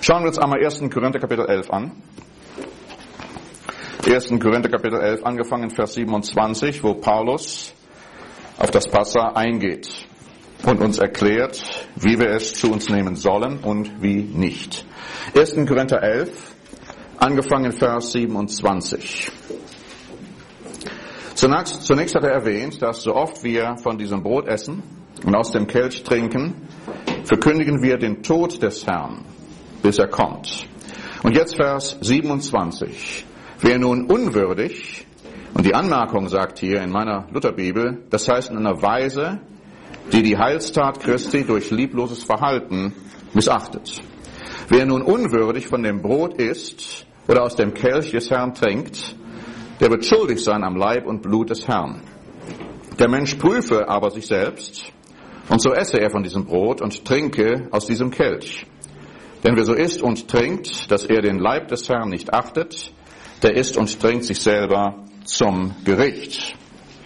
Schauen wir uns einmal 1. Korinther Kapitel 11 an. 1. Korinther Kapitel 11, angefangen Vers 27, wo Paulus auf das Passa eingeht und uns erklärt, wie wir es zu uns nehmen sollen und wie nicht. 1. Korinther 11, angefangen Vers 27. Zunächst hat er erwähnt, dass so oft wir von diesem Brot essen und aus dem Kelch trinken, verkündigen wir den Tod des Herrn, bis er kommt. Und jetzt Vers 27. Wer nun unwürdig, und die Anmerkung sagt hier in meiner Lutherbibel, das heißt in einer Weise, die die Heilstat Christi durch liebloses Verhalten missachtet. Wer nun unwürdig von dem Brot isst oder aus dem Kelch des Herrn trinkt, der wird schuldig sein am Leib und Blut des Herrn. Der Mensch prüfe aber sich selbst, und so esse er von diesem Brot und trinke aus diesem Kelch. Denn wer so isst und trinkt, dass er den Leib des Herrn nicht achtet, der isst und trinkt sich selber zum Gericht.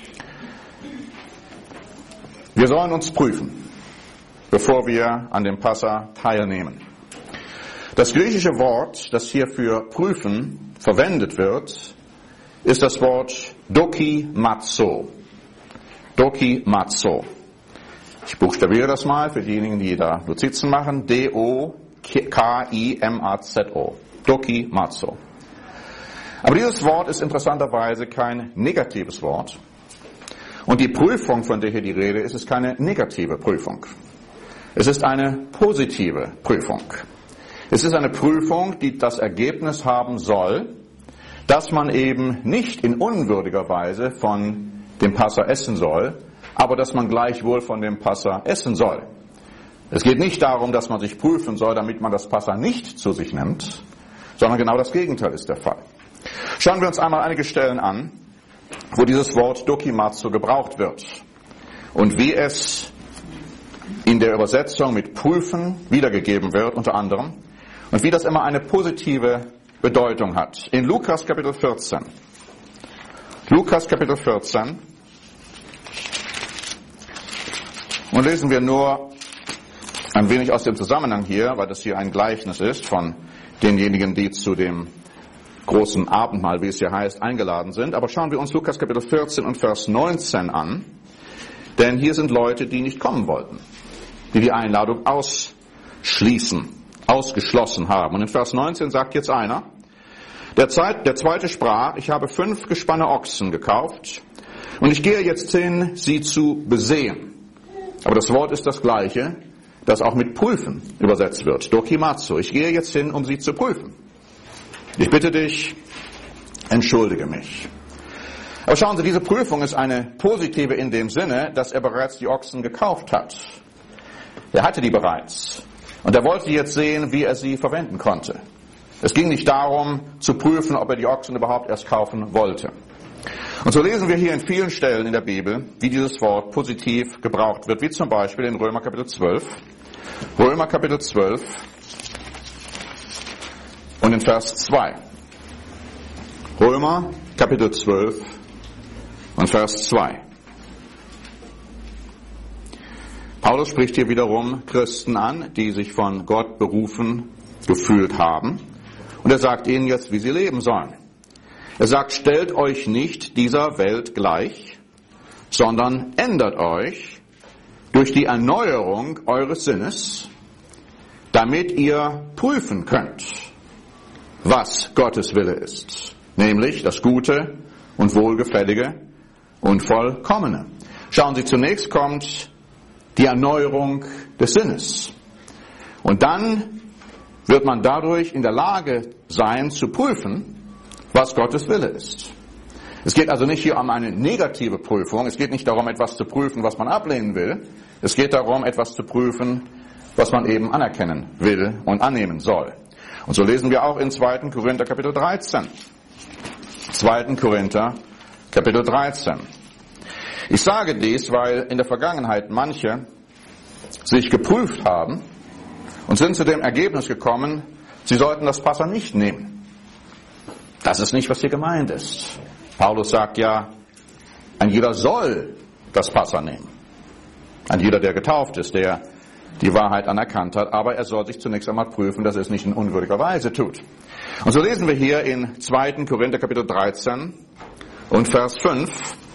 Wir sollen uns prüfen, bevor wir an dem Passa teilnehmen. Das griechische Wort, das hier für prüfen verwendet wird, ist das Wort dokimazo. Dokimazo. Ich buchstabiere das mal für diejenigen, die da Notizen machen. D-O-K-I-M-A-Z-O. Dokimazo. Aber dieses Wort ist interessanterweise kein negatives Wort. Und die Prüfung, von der hier die Rede ist, ist keine negative Prüfung. Es ist eine positive Prüfung. Es ist eine Prüfung, die das Ergebnis haben soll, dass man eben nicht in unwürdiger Weise von dem Passa essen soll, aber dass man gleichwohl von dem Passa essen soll. Es geht nicht darum, dass man sich prüfen soll, damit man das Passa nicht zu sich nimmt, sondern genau das Gegenteil ist der Fall. Schauen wir uns einmal einige Stellen an, wo dieses Wort dokimazo gebraucht wird und wie es in der Übersetzung mit prüfen wiedergegeben wird, unter anderem, und wie das immer eine positive Bedeutung hat. In Lukas Kapitel 14. Lukas Kapitel 14. Und lesen wir nur ein wenig aus dem Zusammenhang hier, weil das hier ein Gleichnis ist von denjenigen, die zu dem großen Abendmahl, wie es hier heißt, eingeladen sind. Aber schauen wir uns Lukas Kapitel 14 und Vers 19 an. Denn hier sind Leute, die nicht kommen wollten, die die Einladung ausgeschlossen haben. Und in Vers 19 sagt jetzt einer, der Zweite sprach, ich habe 5 Gespanne Ochsen gekauft und ich gehe jetzt hin, sie zu besehen. Aber das Wort ist das gleiche, das auch mit prüfen übersetzt wird. Dokimazo. Ich gehe jetzt hin, um sie zu prüfen. Ich bitte dich, entschuldige mich. Aber schauen Sie, diese Prüfung ist eine positive in dem Sinne, dass er bereits die Ochsen gekauft hat. Er hatte die bereits. Und er wollte jetzt sehen, wie er sie verwenden konnte. Es ging nicht darum, zu prüfen, ob er die Ochsen überhaupt erst kaufen wollte. Und so lesen wir hier in vielen Stellen in der Bibel, wie dieses Wort positiv gebraucht wird, wie zum Beispiel in Römer Kapitel 12. Römer Kapitel 12 und in Vers 2. Römer Kapitel 12 und Vers 2. Paulus spricht hier wiederum Christen an, die sich von Gott berufen gefühlt haben. Und er sagt ihnen jetzt, wie sie leben sollen. Er sagt, stellt euch nicht dieser Welt gleich, sondern ändert euch durch die Erneuerung eures Sinnes, damit ihr prüfen könnt, was Gottes Wille ist, nämlich das Gute und Wohlgefällige und Vollkommene. Schauen Sie, zunächst kommt die Erneuerung des Sinnes. Und dann wird man dadurch in der Lage sein, zu prüfen, was Gottes Wille ist. Es geht also nicht hier um eine negative Prüfung. Es geht nicht darum, etwas zu prüfen, was man ablehnen will. Es geht darum, etwas zu prüfen, was man eben anerkennen will und annehmen soll. Und so lesen wir auch in 2. Korinther Kapitel 13. 2. Korinther Kapitel 13. Ich sage dies, weil in der Vergangenheit manche sich geprüft haben und sind zu dem Ergebnis gekommen, sie sollten das Passa nicht nehmen. Das ist nicht, was hier gemeint ist. Paulus sagt ja, ein jeder soll das Passa nehmen. Ein jeder, der getauft ist, der die Wahrheit anerkannt hat, aber er soll sich zunächst einmal prüfen, dass er es nicht in unwürdiger Weise tut. Und so lesen wir hier in 2. Korinther Kapitel 13 und Vers 5,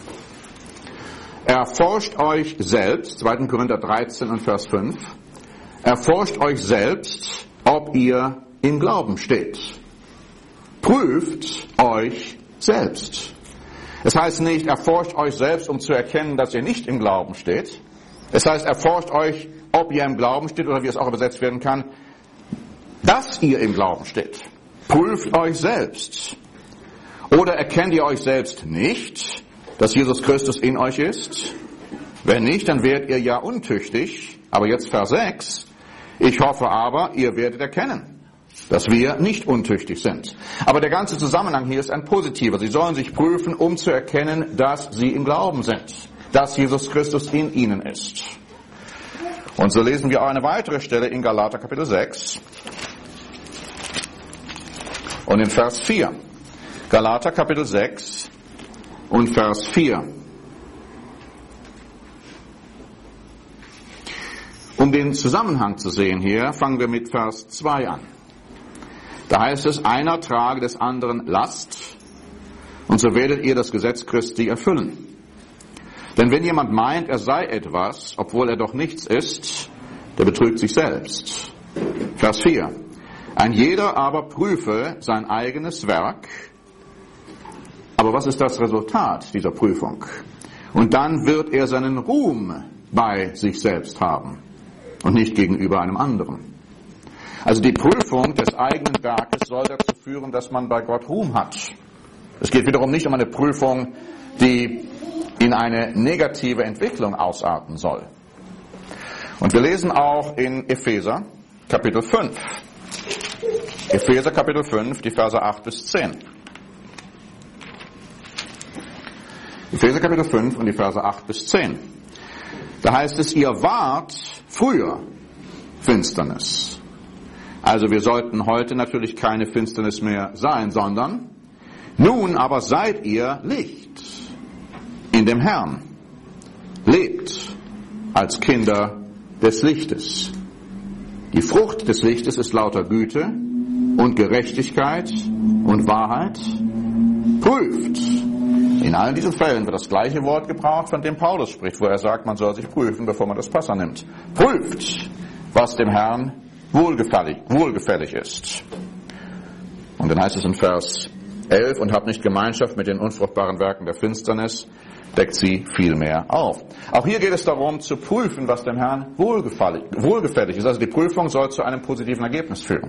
erforscht euch selbst, 2. Korinther 13 und Vers 5, erforscht euch selbst, ob ihr im Glauben steht. Prüft euch selbst. Es heißt nicht, erforscht euch selbst, um zu erkennen, dass ihr nicht im Glauben steht. Es heißt, erforscht euch, ob ihr im Glauben steht, oder wie es auch übersetzt werden kann, dass ihr im Glauben steht. Prüft euch selbst. Oder erkennt ihr euch selbst nicht, dass Jesus Christus in euch ist? Wenn nicht, dann werdet ihr ja untüchtig. Aber jetzt Vers 6. Ich hoffe aber, ihr werdet erkennen, dass wir nicht untüchtig sind. Aber der ganze Zusammenhang hier ist ein positiver. Sie sollen sich prüfen, um zu erkennen, dass sie im Glauben sind, dass Jesus Christus in ihnen ist. Und so lesen wir auch eine weitere Stelle in Galater Kapitel 6 und in Vers 4. Galater Kapitel 6 und Vers 4. Um den Zusammenhang zu sehen hier, fangen wir mit Vers 2 an. Da heißt es, einer trage des anderen Last, und so werdet ihr das Gesetz Christi erfüllen. Denn wenn jemand meint, er sei etwas, obwohl er doch nichts ist, der betrügt sich selbst. Vers 4. Ein jeder aber prüfe sein eigenes Werk. Aber was ist das Resultat dieser Prüfung? Und dann wird er seinen Ruhm bei sich selbst haben und nicht gegenüber einem anderen. Also die Prüfung des eigenen Werkes soll dazu führen, dass man bei Gott Ruhm hat. Es geht wiederum nicht um eine Prüfung, die in eine negative Entwicklung ausarten soll. Und wir lesen auch in Epheser Kapitel 5. Epheser Kapitel 5, die Verse 8 bis 10. Epheser Kapitel 5 und die Verse 8 bis 10. Da heißt es, ihr wart früher Finsternis. Also wir sollten heute natürlich keine Finsternis mehr sein, sondern nun aber seid ihr Licht in dem Herrn. Lebt als Kinder des Lichtes. Die Frucht des Lichtes ist lauter Güte und Gerechtigkeit und Wahrheit. Prüft. In allen diesen Fällen wird das gleiche Wort gebraucht, von dem Paulus spricht, wo er sagt, man soll sich prüfen, bevor man das Passer nimmt. Prüft, was dem Herrn wohlgefällig ist. Und dann heißt es in Vers 11, und habt nicht Gemeinschaft mit den unfruchtbaren Werken der Finsternis, deckt sie vielmehr auf. Auch hier geht es darum, zu prüfen, was dem Herrn wohlgefällig ist. Also die Prüfung soll zu einem positiven Ergebnis führen.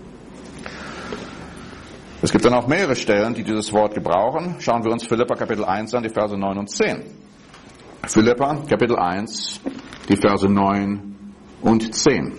Es gibt dann auch mehrere Stellen, die dieses Wort gebrauchen. Schauen wir uns Philipper Kapitel 1 an, die Verse 9 und 10. Philipper Kapitel 1, die Verse 9 und 10.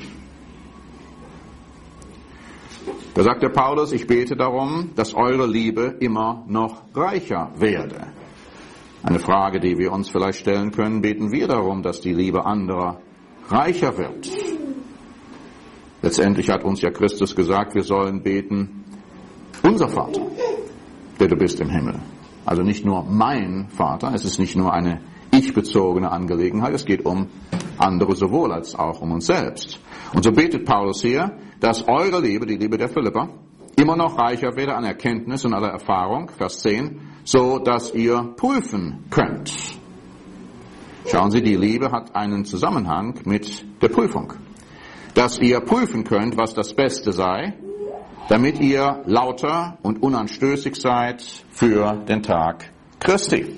Da sagt der Paulus, ich bete darum, dass eure Liebe immer noch reicher werde. Eine Frage, die wir uns vielleicht stellen können, beten wir darum, dass die Liebe anderer reicher wird. Letztendlich hat uns ja Christus gesagt, wir sollen beten, unser Vater, der du bist im Himmel. Also nicht nur mein Vater, es ist nicht nur eine ich-bezogene Angelegenheit, es geht um andere sowohl als auch um uns selbst. Und so betet Paulus hier, dass eure Liebe, die Liebe der Philipper, immer noch reicher werde an Erkenntnis und aller Erfahrung, Vers 10, so dass ihr prüfen könnt. Schauen Sie, die Liebe hat einen Zusammenhang mit der Prüfung. Dass ihr prüfen könnt, was das Beste sei, damit ihr lauter und unanstößig seid für den Tag Christi.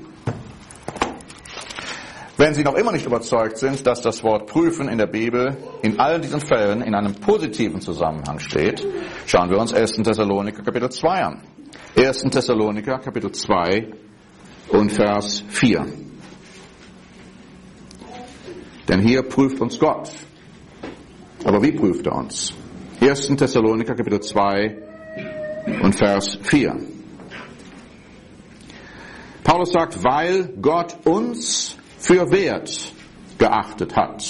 Wenn Sie noch immer nicht überzeugt sind, dass das Wort prüfen in der Bibel in all diesen Fällen in einem positiven Zusammenhang steht, schauen wir uns 1. Thessaloniker Kapitel 2 an. 1. Thessaloniker Kapitel 2 und Vers 4. Denn hier prüft uns Gott. Aber wie prüft er uns? 1. Thessaloniker Kapitel 2 und Vers 4. Paulus sagt, weil Gott uns für wert geachtet hat,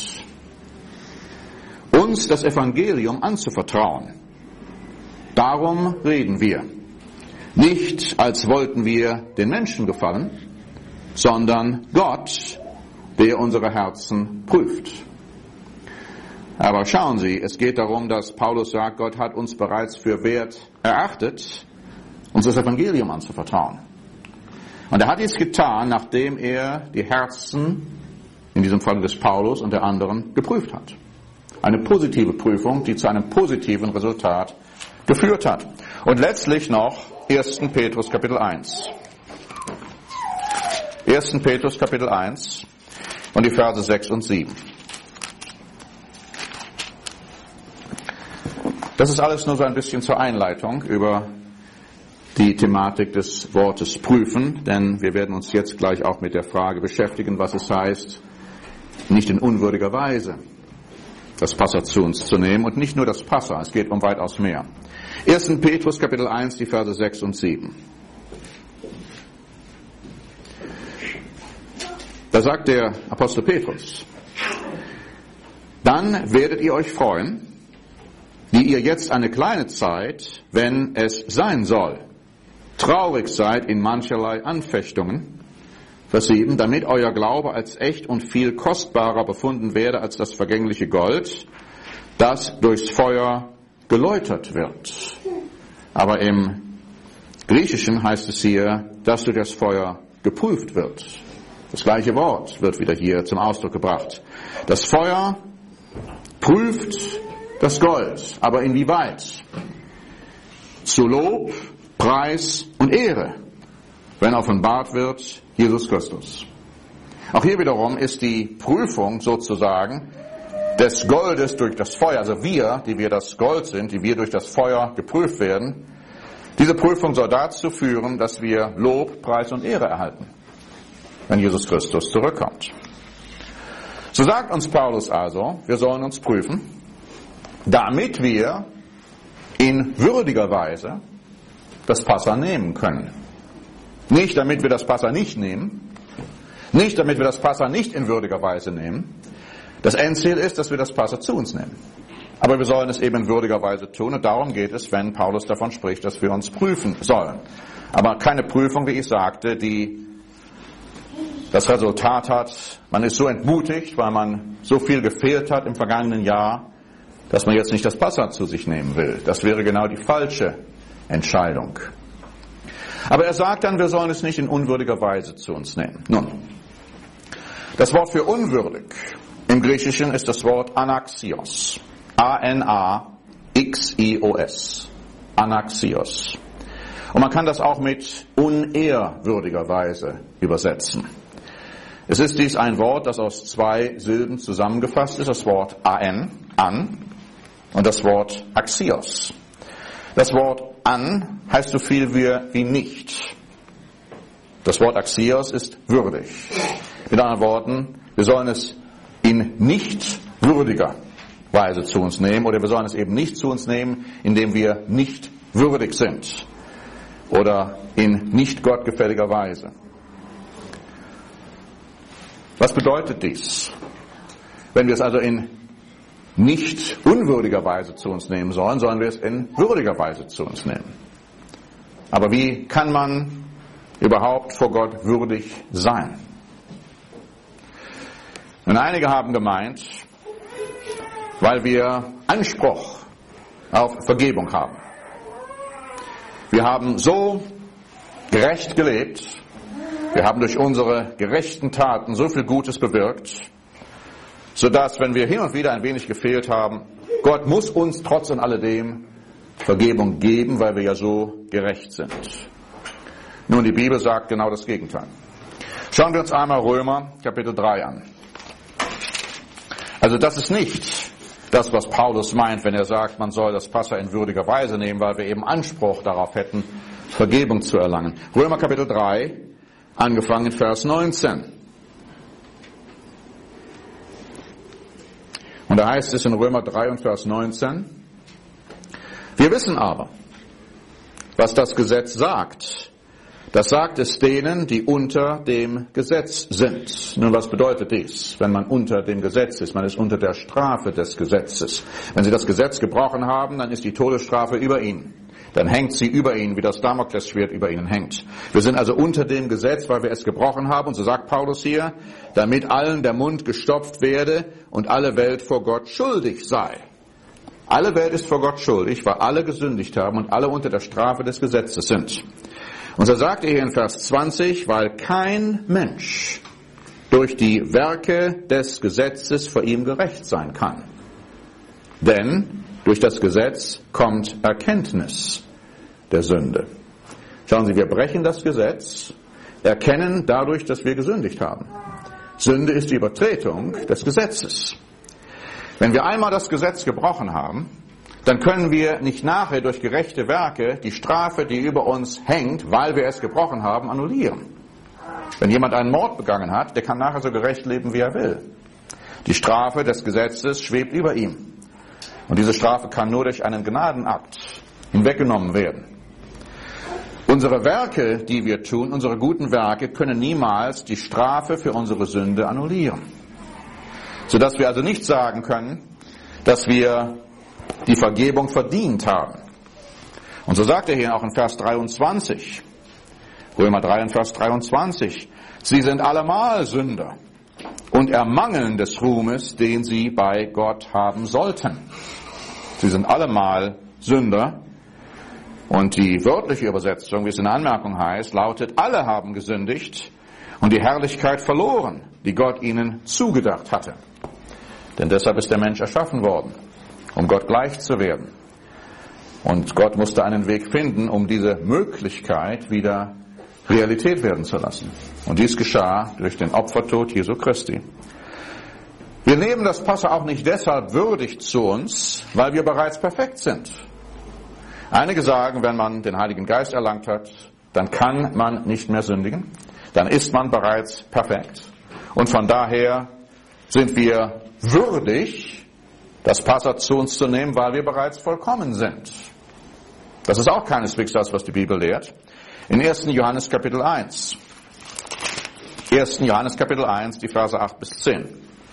uns das Evangelium anzuvertrauen. Darum reden wir. Nicht als wollten wir den Menschen gefallen, sondern Gott, der unsere Herzen prüft. Aber schauen Sie, es geht darum, dass Paulus sagt, Gott hat uns bereits für wert erachtet, uns das Evangelium anzuvertrauen. Und er hat dies getan, nachdem er die Herzen, in diesem Fall des Paulus und der anderen, geprüft hat. Eine positive Prüfung, die zu einem positiven Resultat geführt hat. Und letztlich noch 1. Petrus Kapitel 1. 1. Petrus Kapitel 1 und die Verse 6 und 7. Das ist alles nur so ein bisschen zur Einleitung über die Thematik des Wortes prüfen, denn wir werden uns jetzt gleich auch mit der Frage beschäftigen, was es heißt, nicht in unwürdiger Weise das Passa zu uns zu nehmen. Und nicht nur das Passa, es geht um weitaus mehr. 1. Petrus Kapitel 1, die Verse 6 und 7. Da sagt der Apostel Petrus: Dann werdet ihr euch freuen, die ihr jetzt eine kleine Zeit, wenn es sein soll, traurig seid in mancherlei Anfechtungen. Vers 7, damit euer Glaube als echt und viel kostbarer befunden werde als das vergängliche Gold, das durchs Feuer geläutert wird. Aber im Griechischen heißt es hier, dass durch das Feuer geprüft wird. Das gleiche Wort wird wieder hier zum Ausdruck gebracht. Das Feuer prüft das Gold, aber inwieweit? Zu Lob, Preis und Ehre, wenn offenbart wird Jesus Christus. Auch hier wiederum ist die Prüfung sozusagen des Goldes durch das Feuer, also wir, die wir das Gold sind, die wir durch das Feuer geprüft werden, diese Prüfung soll dazu führen, dass wir Lob, Preis und Ehre erhalten, wenn Jesus Christus zurückkommt. So sagt uns Paulus also, wir sollen uns prüfen, damit wir in würdiger Weise das Passa nehmen können. Nicht, damit wir das Passa nicht nehmen, nicht, damit wir das Passa nicht in würdiger Weise nehmen. Das Endziel ist, dass wir das Passa zu uns nehmen. Aber wir sollen es eben in würdiger Weise tun, und darum geht es, wenn Paulus davon spricht, dass wir uns prüfen sollen. Aber keine Prüfung, wie ich sagte, die das Resultat hat, man ist so entmutigt, weil man so viel gefehlt hat im vergangenen Jahr, dass man jetzt nicht das Passa zu sich nehmen will. Das wäre genau die falsche Entscheidung. Aber er sagt dann, wir sollen es nicht in unwürdiger Weise zu uns nehmen. Nun, das Wort für unwürdig im Griechischen ist das Wort Anaxios. A-N-A-X-I-O-S. Anaxios. Und man kann das auch mit unehrwürdiger Weise übersetzen. Es ist dies ein Wort, das aus 2 Silben zusammengefasst ist, das Wort an, und das Wort Axios. Das Wort an heißt so viel wie nicht. Das Wort Axios ist würdig. Mit anderen Worten, wir sollen es in nicht würdiger Weise zu uns nehmen, oder wir sollen es eben nicht zu uns nehmen, indem wir nicht würdig sind oder in nicht gottgefälliger Weise. Was bedeutet dies? Wenn wir es also in nicht unwürdiger Weise zu uns nehmen sollen, sollen wir es in würdiger Weise zu uns nehmen. Aber wie kann man überhaupt vor Gott würdig sein? Und einige haben gemeint, weil wir Anspruch auf Vergebung haben. Wir haben so gerecht gelebt, wir haben durch unsere gerechten Taten so viel Gutes bewirkt, sodass, wenn wir hin und wieder ein wenig gefehlt haben, Gott muss uns trotz und alledem Vergebung geben, weil wir ja so gerecht sind. Nun, die Bibel sagt genau das Gegenteil. Schauen wir uns einmal Römer Kapitel 3 an. Also das ist nicht das, was Paulus meint, wenn er sagt, man soll das Passa in würdiger Weise nehmen, weil wir eben Anspruch darauf hätten, Vergebung zu erlangen. Römer Kapitel 3, angefangen in Vers 19. Und da heißt es in Römer 3 und Vers 19, wir wissen aber, was das Gesetz sagt. Das sagt es denen, die unter dem Gesetz sind. Nun, was bedeutet dies, wenn man unter dem Gesetz ist? Man ist unter der Strafe des Gesetzes. Wenn sie das Gesetz gebrochen haben, dann ist die Todesstrafe über ihnen. dann hängt sie über ihnen, wie das Damoklesschwert über ihnen hängt. Wir sind also unter dem Gesetz, weil wir es gebrochen haben. Und so sagt Paulus hier, damit allen der Mund gestopft werde und alle Welt vor Gott schuldig sei. Alle Welt ist vor Gott schuldig, weil alle gesündigt haben und alle unter der Strafe des Gesetzes sind. Und so sagt er hier in Vers 20, weil kein Mensch durch die Werke des Gesetzes vor ihm gerecht sein kann. Denn durch das Gesetz kommt Erkenntnis der Sünde. Schauen Sie, wir brechen das Gesetz, erkennen dadurch, dass wir gesündigt haben. Sünde ist die Übertretung des Gesetzes. Wenn wir einmal das Gesetz gebrochen haben, dann können wir nicht nachher durch gerechte Werke die Strafe, die über uns hängt, weil wir es gebrochen haben, annullieren. Wenn jemand einen Mord begangen hat, der kann nachher so gerecht leben, wie er will. Die Strafe des Gesetzes schwebt über ihm. Und diese Strafe kann nur durch einen Gnadenakt hinweggenommen werden. Unsere Werke, die wir tun, unsere guten Werke, können niemals die Strafe für unsere Sünde annullieren. Sodass wir also nicht sagen können, dass wir die Vergebung verdient haben. Und so sagt er hier auch in Vers 23, Römer 3 und Vers 23, sie sind allemal Sünder und ermangeln des Ruhmes, den sie bei Gott haben sollten. Sie sind allemal Sünder. Und die wörtliche Übersetzung, wie es in der Anmerkung heißt, lautet, alle haben gesündigt und die Herrlichkeit verloren, die Gott ihnen zugedacht hatte. Denn deshalb ist der Mensch erschaffen worden, um Gott gleich zu werden. Und Gott musste einen Weg finden, um diese Möglichkeit wieder Realität werden zu lassen. Und dies geschah durch den Opfertod Jesu Christi. Wir nehmen das Passa auch nicht deshalb würdig zu uns, weil wir bereits perfekt sind. Einige sagen, wenn man den Heiligen Geist erlangt hat, dann kann man nicht mehr sündigen. Dann ist man bereits perfekt. Und von daher sind wir würdig, das Passa zu uns zu nehmen, weil wir bereits vollkommen sind. Das ist auch keineswegs das, was die Bibel lehrt. In 1. Johannes Kapitel 1. 1. Johannes Kapitel 1, die Verse 8 bis 10.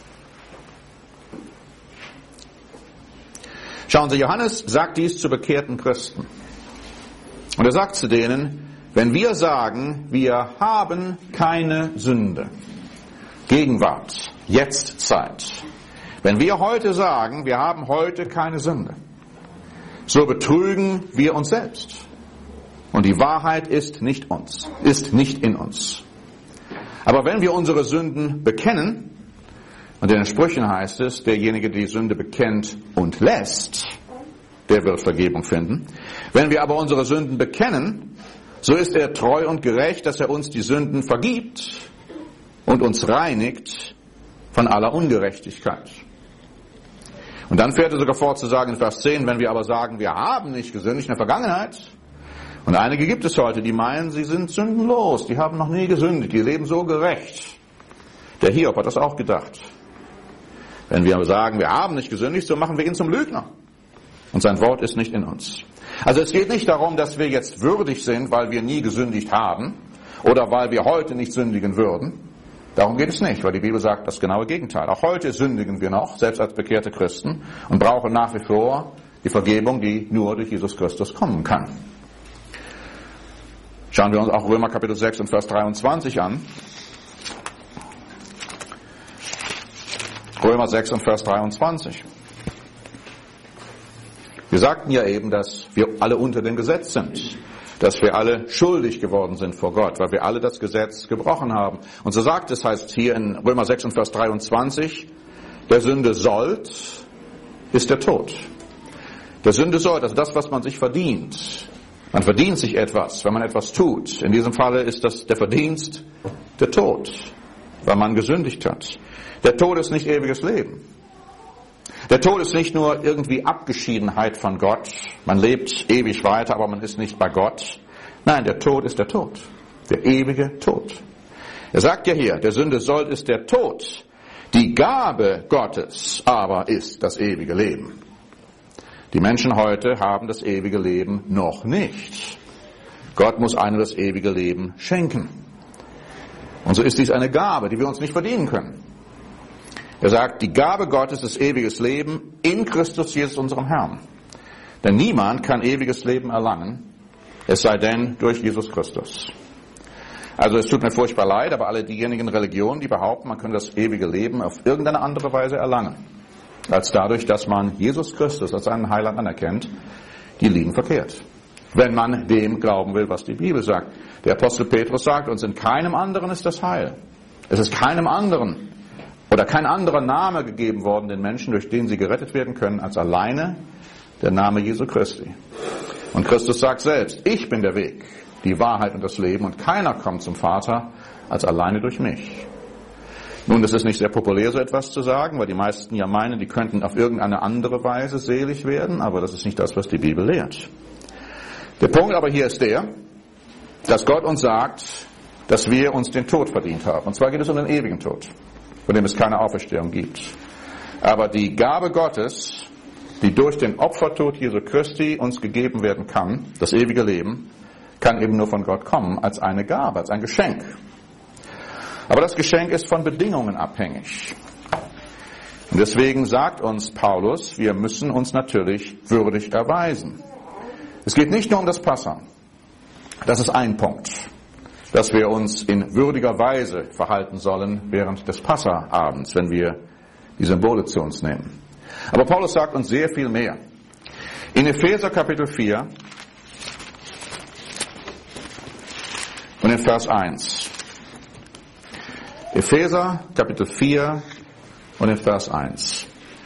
Schauen Sie, Johannes sagt dies zu bekehrten Christen. Und er sagt zu denen, wenn wir sagen, wir haben keine Sünde, Gegenwart, Jetztzeit, wenn wir heute sagen, wir haben heute keine Sünde, so betrügen wir uns selbst. Und die Wahrheit ist nicht in uns. Aber wenn wir unsere Sünden bekennen, und in den Sprüchen heißt es, derjenige, der die Sünde bekennt und lässt, der wird Vergebung finden. Wenn wir aber unsere Sünden bekennen, so ist er treu und gerecht, dass er uns die Sünden vergibt und uns reinigt von aller Ungerechtigkeit. Und dann fährt er sogar fort zu sagen in Vers 10, wenn wir aber sagen, wir haben nicht gesündigt in der Vergangenheit, und einige gibt es heute, die meinen, sie sind sündenlos, die haben noch nie gesündigt, die leben so gerecht. Der Hiob hat das auch gedacht. Wenn wir sagen, wir haben nicht gesündigt, so machen wir ihn zum Lügner. Und sein Wort ist nicht in uns. Also es geht nicht darum, dass wir jetzt würdig sind, weil wir nie gesündigt haben oder weil wir heute nicht sündigen würden. Darum geht es nicht, weil die Bibel sagt das genaue Gegenteil. Auch heute sündigen wir noch, selbst als bekehrte Christen, und brauchen nach wie vor die Vergebung, die nur durch Jesus Christus kommen kann. Schauen wir uns auch Römer Kapitel 6 und Vers 23 an. Römer 6 und Vers 23. Wir sagten ja eben, dass wir alle unter dem Gesetz sind, dass wir alle schuldig geworden sind vor Gott, weil wir alle das Gesetz gebrochen haben. Und so sagt es, heißt hier in Römer 6 und Vers 23, der Sünde Sold ist der Tod. Der Sünde Sold, also das, was man sich verdient. Man verdient sich etwas, wenn man etwas tut. In diesem Falle ist das der Verdienst der Tod, weil man gesündigt hat. Der Tod ist nicht ewiges Leben. Der Tod ist nicht nur irgendwie Abgeschiedenheit von Gott. Man lebt ewig weiter, aber man ist nicht bei Gott. Nein, der Tod ist der Tod. Der ewige Tod. Er sagt ja hier, der Sünde Sold ist der Tod. Die Gabe Gottes aber ist das ewige Leben. Die Menschen heute haben das ewige Leben noch nicht. Gott muss einem das ewige Leben schenken. Und so ist dies eine Gabe, die wir uns nicht verdienen können. Er sagt, die Gabe Gottes ist ewiges Leben in Christus Jesus, unserem Herrn. Denn niemand kann ewiges Leben erlangen, es sei denn durch Jesus Christus. Also es tut mir furchtbar leid, aber alle diejenigen Religionen, die behaupten, man könne das ewige Leben auf irgendeine andere Weise erlangen, als dadurch, dass man Jesus Christus als seinen Heiland anerkennt, die liegen verkehrt. Wenn man dem glauben will, was die Bibel sagt. Der Apostel Petrus sagt uns, in keinem anderen ist das Heil. Es ist keinem anderen oder kein anderer Name gegeben worden den Menschen, durch den sie gerettet werden können, als alleine der Name Jesu Christi. Und Christus sagt selbst, ich bin der Weg, die Wahrheit und das Leben, und keiner kommt zum Vater als alleine durch mich. Nun, es ist nicht sehr populär, so etwas zu sagen, weil die meisten ja meinen, die könnten auf irgendeine andere Weise selig werden, aber das ist nicht das, was die Bibel lehrt. Der Punkt aber hier ist der, dass Gott uns sagt, dass wir uns den Tod verdient haben. Und zwar geht es um den ewigen Tod, von dem es keine Auferstehung gibt. Aber die Gabe Gottes, die durch den Opfertod Jesu Christi uns gegeben werden kann, das ewige Leben, kann eben nur von Gott kommen, als eine Gabe, als ein Geschenk. Aber das Geschenk ist von Bedingungen abhängig. Und deswegen sagt uns Paulus, wir müssen uns natürlich würdig erweisen. Es geht nicht nur um das Passa. Das ist ein Punkt, dass wir uns in würdiger Weise verhalten sollen während des Passa-Abends, wenn wir die Symbole zu uns nehmen. Aber Paulus sagt uns sehr viel mehr. In Epheser Kapitel 4 und in Vers 1. Epheser Kapitel 4 und in Vers 1.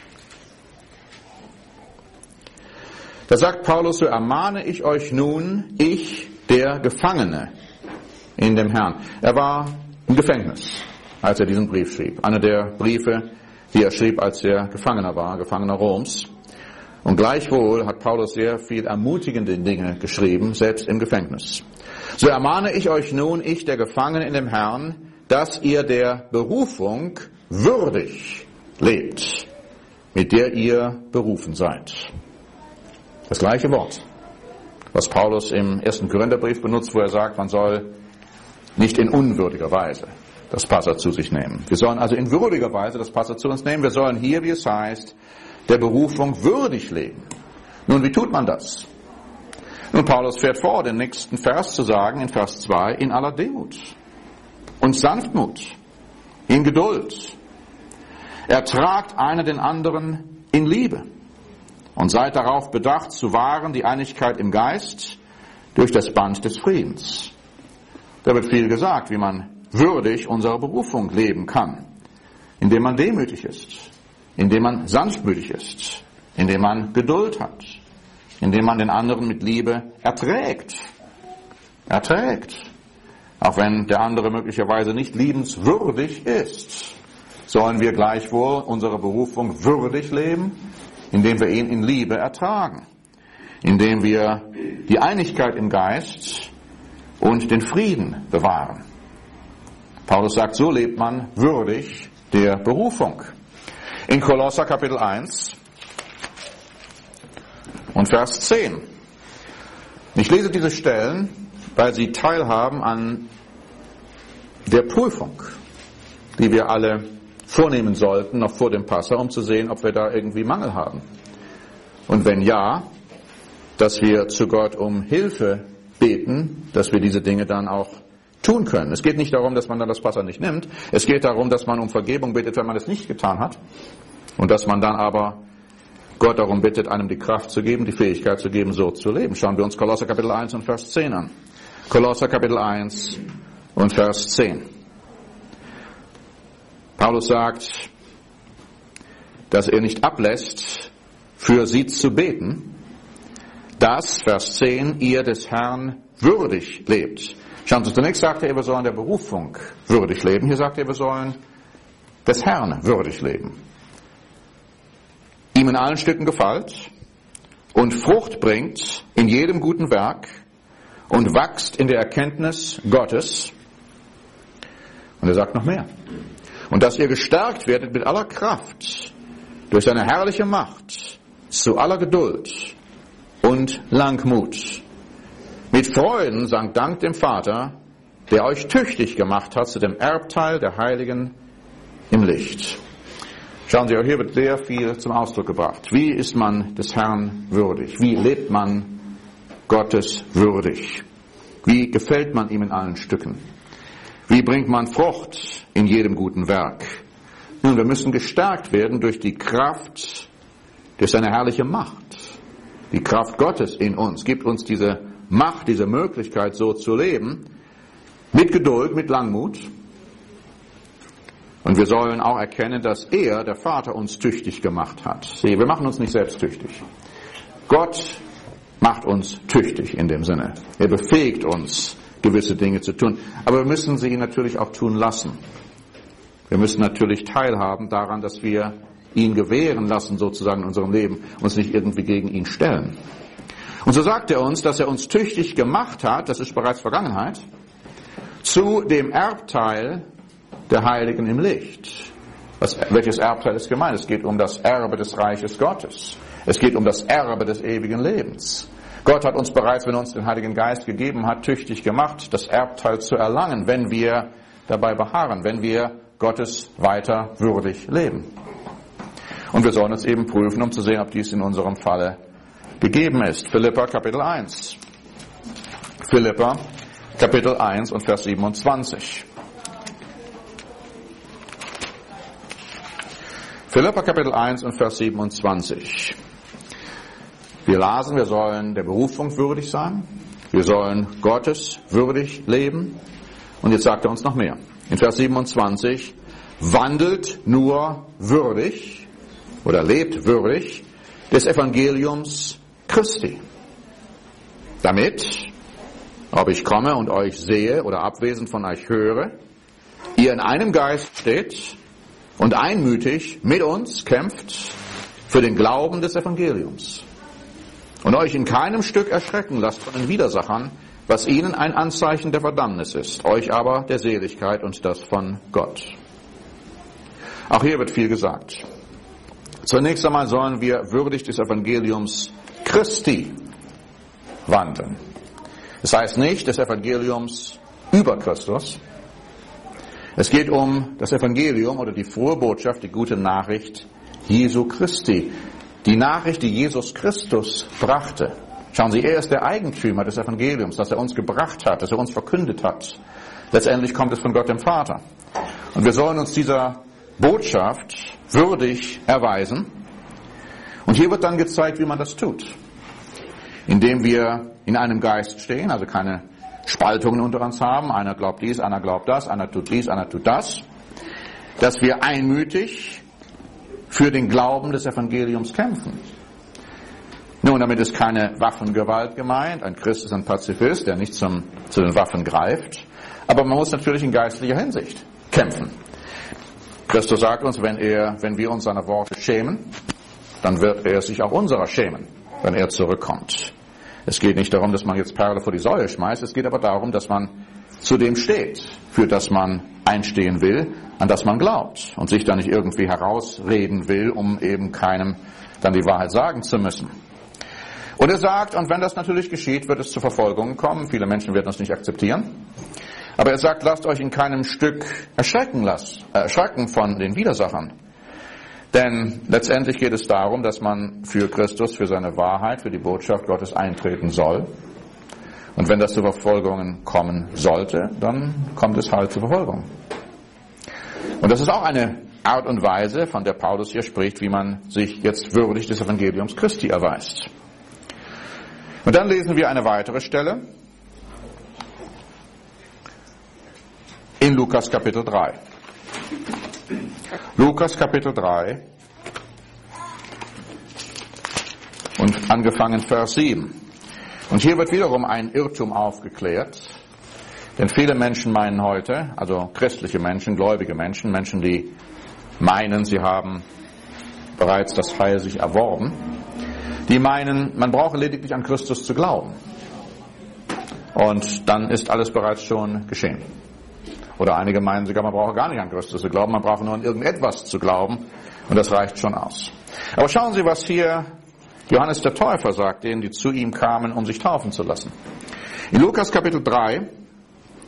Da sagt Paulus, so ermahne ich euch nun, ich, der Gefangene in dem Herrn. Er war im Gefängnis, als er diesen Brief schrieb. Einer der Briefe, die er schrieb, als er Gefangener war, Gefangener Roms. Und gleichwohl hat Paulus sehr viel ermutigende Dinge geschrieben, selbst im Gefängnis. So ermahne ich euch nun, ich, der Gefangene in dem Herrn, dass ihr der Berufung würdig lebt, mit der ihr berufen seid. Das gleiche Wort, was Paulus im 1. Korintherbrief benutzt, wo er sagt, man soll nicht in unwürdiger Weise das Passa zu sich nehmen. Wir sollen also in würdiger Weise das Passa zu uns nehmen. Wir sollen hier, wie es heißt, der Berufung würdig leben. Nun, wie tut man das? Nun, Paulus fährt vor, den nächsten Vers zu sagen, in Vers 2, in aller Demut und Sanftmut, in Geduld. Ertragt einer den anderen in Liebe. Und seid darauf bedacht, zu wahren die Einigkeit im Geist durch das Band des Friedens. Da wird viel gesagt, wie man würdig unserer Berufung leben kann, indem man demütig ist, indem man sanftmütig ist, indem man Geduld hat, indem man den anderen mit Liebe erträgt. Erträgt. Auch wenn der andere möglicherweise nicht liebenswürdig ist, sollen wir gleichwohl unserer Berufung würdig leben, indem wir ihn in Liebe ertragen, indem wir die Einigkeit im Geist und den Frieden bewahren. Paulus sagt, so lebt man würdig der Berufung. In Kolosser Kapitel 1 und Vers 10. Ich lese diese Stellen, weil sie teilhaben an der Prüfung, die wir alle vornehmen sollten, noch vor dem Passa, um zu sehen, ob wir da irgendwie Mangel haben. Und wenn ja, dass wir zu Gott um Hilfe beten, dass wir diese Dinge dann auch tun können. Es geht nicht darum, dass man dann das Passa nicht nimmt. Es geht darum, dass man um Vergebung bittet, wenn man es nicht getan hat. Und dass man dann aber Gott darum bittet, einem die Kraft zu geben, die Fähigkeit zu geben, so zu leben. Schauen wir uns Kolosser Kapitel 1 und Vers 10 an. Kolosser Kapitel 1 und Vers 10. Paulus sagt, dass er nicht ablässt, für sie zu beten, dass, Vers 10, ihr des Herrn würdig lebt. Schauen Sie, zunächst sagt er, wir sollen der Berufung würdig leben. Hier sagt er, wir sollen des Herrn würdig leben. Ihm in allen Stücken gefällt und Frucht bringt in jedem guten Werk und wächst in der Erkenntnis Gottes. Und er sagt noch mehr. Und dass ihr gestärkt werdet mit aller Kraft durch seine herrliche Macht zu aller Geduld und Langmut. Mit Freuden sankt Dank dem Vater, der euch tüchtig gemacht hat zu dem Erbteil der Heiligen im Licht. Schauen Sie, auch hier wird sehr viel zum Ausdruck gebracht. Wie ist man des Herrn würdig? Wie lebt man Gottes würdig? Wie gefällt man ihm in allen Stücken? Wie bringt man Frucht in jedem guten Werk? Nun, wir müssen gestärkt werden durch die Kraft, durch seine herrliche Macht. Die Kraft Gottes in uns gibt uns diese Macht, diese Möglichkeit, so zu leben, mit Geduld, mit Langmut. Und wir sollen auch erkennen, dass er, der Vater, uns tüchtig gemacht hat. Sieh, wir machen uns nicht selbst tüchtig. Gott macht uns tüchtig in dem Sinne. Er befähigt uns, gewisse Dinge zu tun. Aber wir müssen sie natürlich auch tun lassen. Wir müssen natürlich teilhaben daran, dass wir ihn gewähren lassen, sozusagen in unserem Leben, uns nicht irgendwie gegen ihn stellen. Und so sagt er uns, dass er uns tüchtig gemacht hat, das ist bereits Vergangenheit, zu dem Erbteil der Heiligen im Licht. Welches Erbteil ist gemeint? Es geht um das Erbe des Reiches Gottes. Es geht um das Erbe des ewigen Lebens. Gott hat uns bereits, wenn er uns den Heiligen Geist gegeben hat, tüchtig gemacht, das Erbteil zu erlangen, wenn wir dabei beharren, wenn wir Gottes weiter würdig leben. Und wir sollen uns eben prüfen, um zu sehen, ob dies in unserem Falle gegeben ist. Philipper Kapitel 1. Philipper Kapitel 1 und Vers 27. Philipper Kapitel 1 und Vers 27. Wir lasen, wir sollen der Berufung würdig sein. Wir sollen Gottes würdig leben. Und jetzt sagt er uns noch mehr. In Vers 27, wandelt nur würdig oder lebt würdig des Evangeliums Christi. Damit, ob ich komme und euch sehe oder abwesend von euch höre, ihr in einem Geist steht und einmütig mit uns kämpft für den Glauben des Evangeliums. Und euch in keinem Stück erschrecken lasst von den Widersachern, was ihnen ein Anzeichen der Verdammnis ist, euch aber der Seligkeit und das von Gott. Auch hier wird viel gesagt. Zunächst einmal sollen wir würdig des Evangeliums Christi wandeln. Das heißt nicht des Evangeliums über Christus. Es geht um das Evangelium oder die frohe Botschaft, die gute Nachricht Jesu Christi. Die Nachricht, die Jesus Christus brachte. Schauen Sie, er ist der Eigentümer des Evangeliums, das er uns gebracht hat, das er uns verkündet hat. Letztendlich kommt es von Gott dem Vater. Und wir sollen uns dieser Botschaft würdig erweisen. Und hier wird dann gezeigt, wie man das tut. Indem wir in einem Geist stehen, also keine Spaltungen unter uns haben. Einer glaubt dies, einer glaubt das, einer tut dies, einer tut das. Dass wir einmütig für den Glauben des Evangeliums kämpfen. Nun, damit ist keine Waffengewalt gemeint. Ein Christ ist ein Pazifist, der nicht zu den Waffen greift. Aber man muss natürlich in geistlicher Hinsicht kämpfen. Christus sagt uns, wenn wir uns seiner Worte schämen, dann wird er sich auch unserer schämen, wenn er zurückkommt. Es geht nicht darum, dass man jetzt Perle vor die Säule schmeißt. Es geht aber darum, dass man zu dem steht, für das man einstehen will, an das man glaubt und sich da nicht irgendwie herausreden will, um eben keinem dann die Wahrheit sagen zu müssen. Und er sagt, und wenn das natürlich geschieht, wird es zu Verfolgungen kommen. Viele Menschen werden das nicht akzeptieren. Aber er sagt, lasst euch in keinem Stück erschrecken von den Widersachern. Denn letztendlich geht es darum, dass man für Christus, für seine Wahrheit, für die Botschaft Gottes eintreten soll. Und wenn das zu Verfolgungen kommen sollte, dann kommt es halt zu Verfolgungen. Und das ist auch eine Art und Weise, von der Paulus hier spricht, wie man sich jetzt würdig des Evangeliums Christi erweist. Und dann lesen wir eine weitere Stelle in Lukas Kapitel 3. Lukas Kapitel 3 und angefangen Vers 7. Und hier wird wiederum ein Irrtum aufgeklärt, denn viele Menschen meinen heute, also christliche Menschen, gläubige Menschen, Menschen, die meinen, sie haben bereits das Heil sich erworben, die meinen, man brauche lediglich an Christus zu glauben. Und dann ist alles bereits schon geschehen. Oder einige meinen sogar, man brauche gar nicht an Christus zu glauben, man brauche nur an irgendetwas zu glauben und das reicht schon aus. Aber schauen Sie, was hier Johannes der Täufer sagt, denen, die zu ihm kamen, um sich taufen zu lassen. In Lukas Kapitel 3,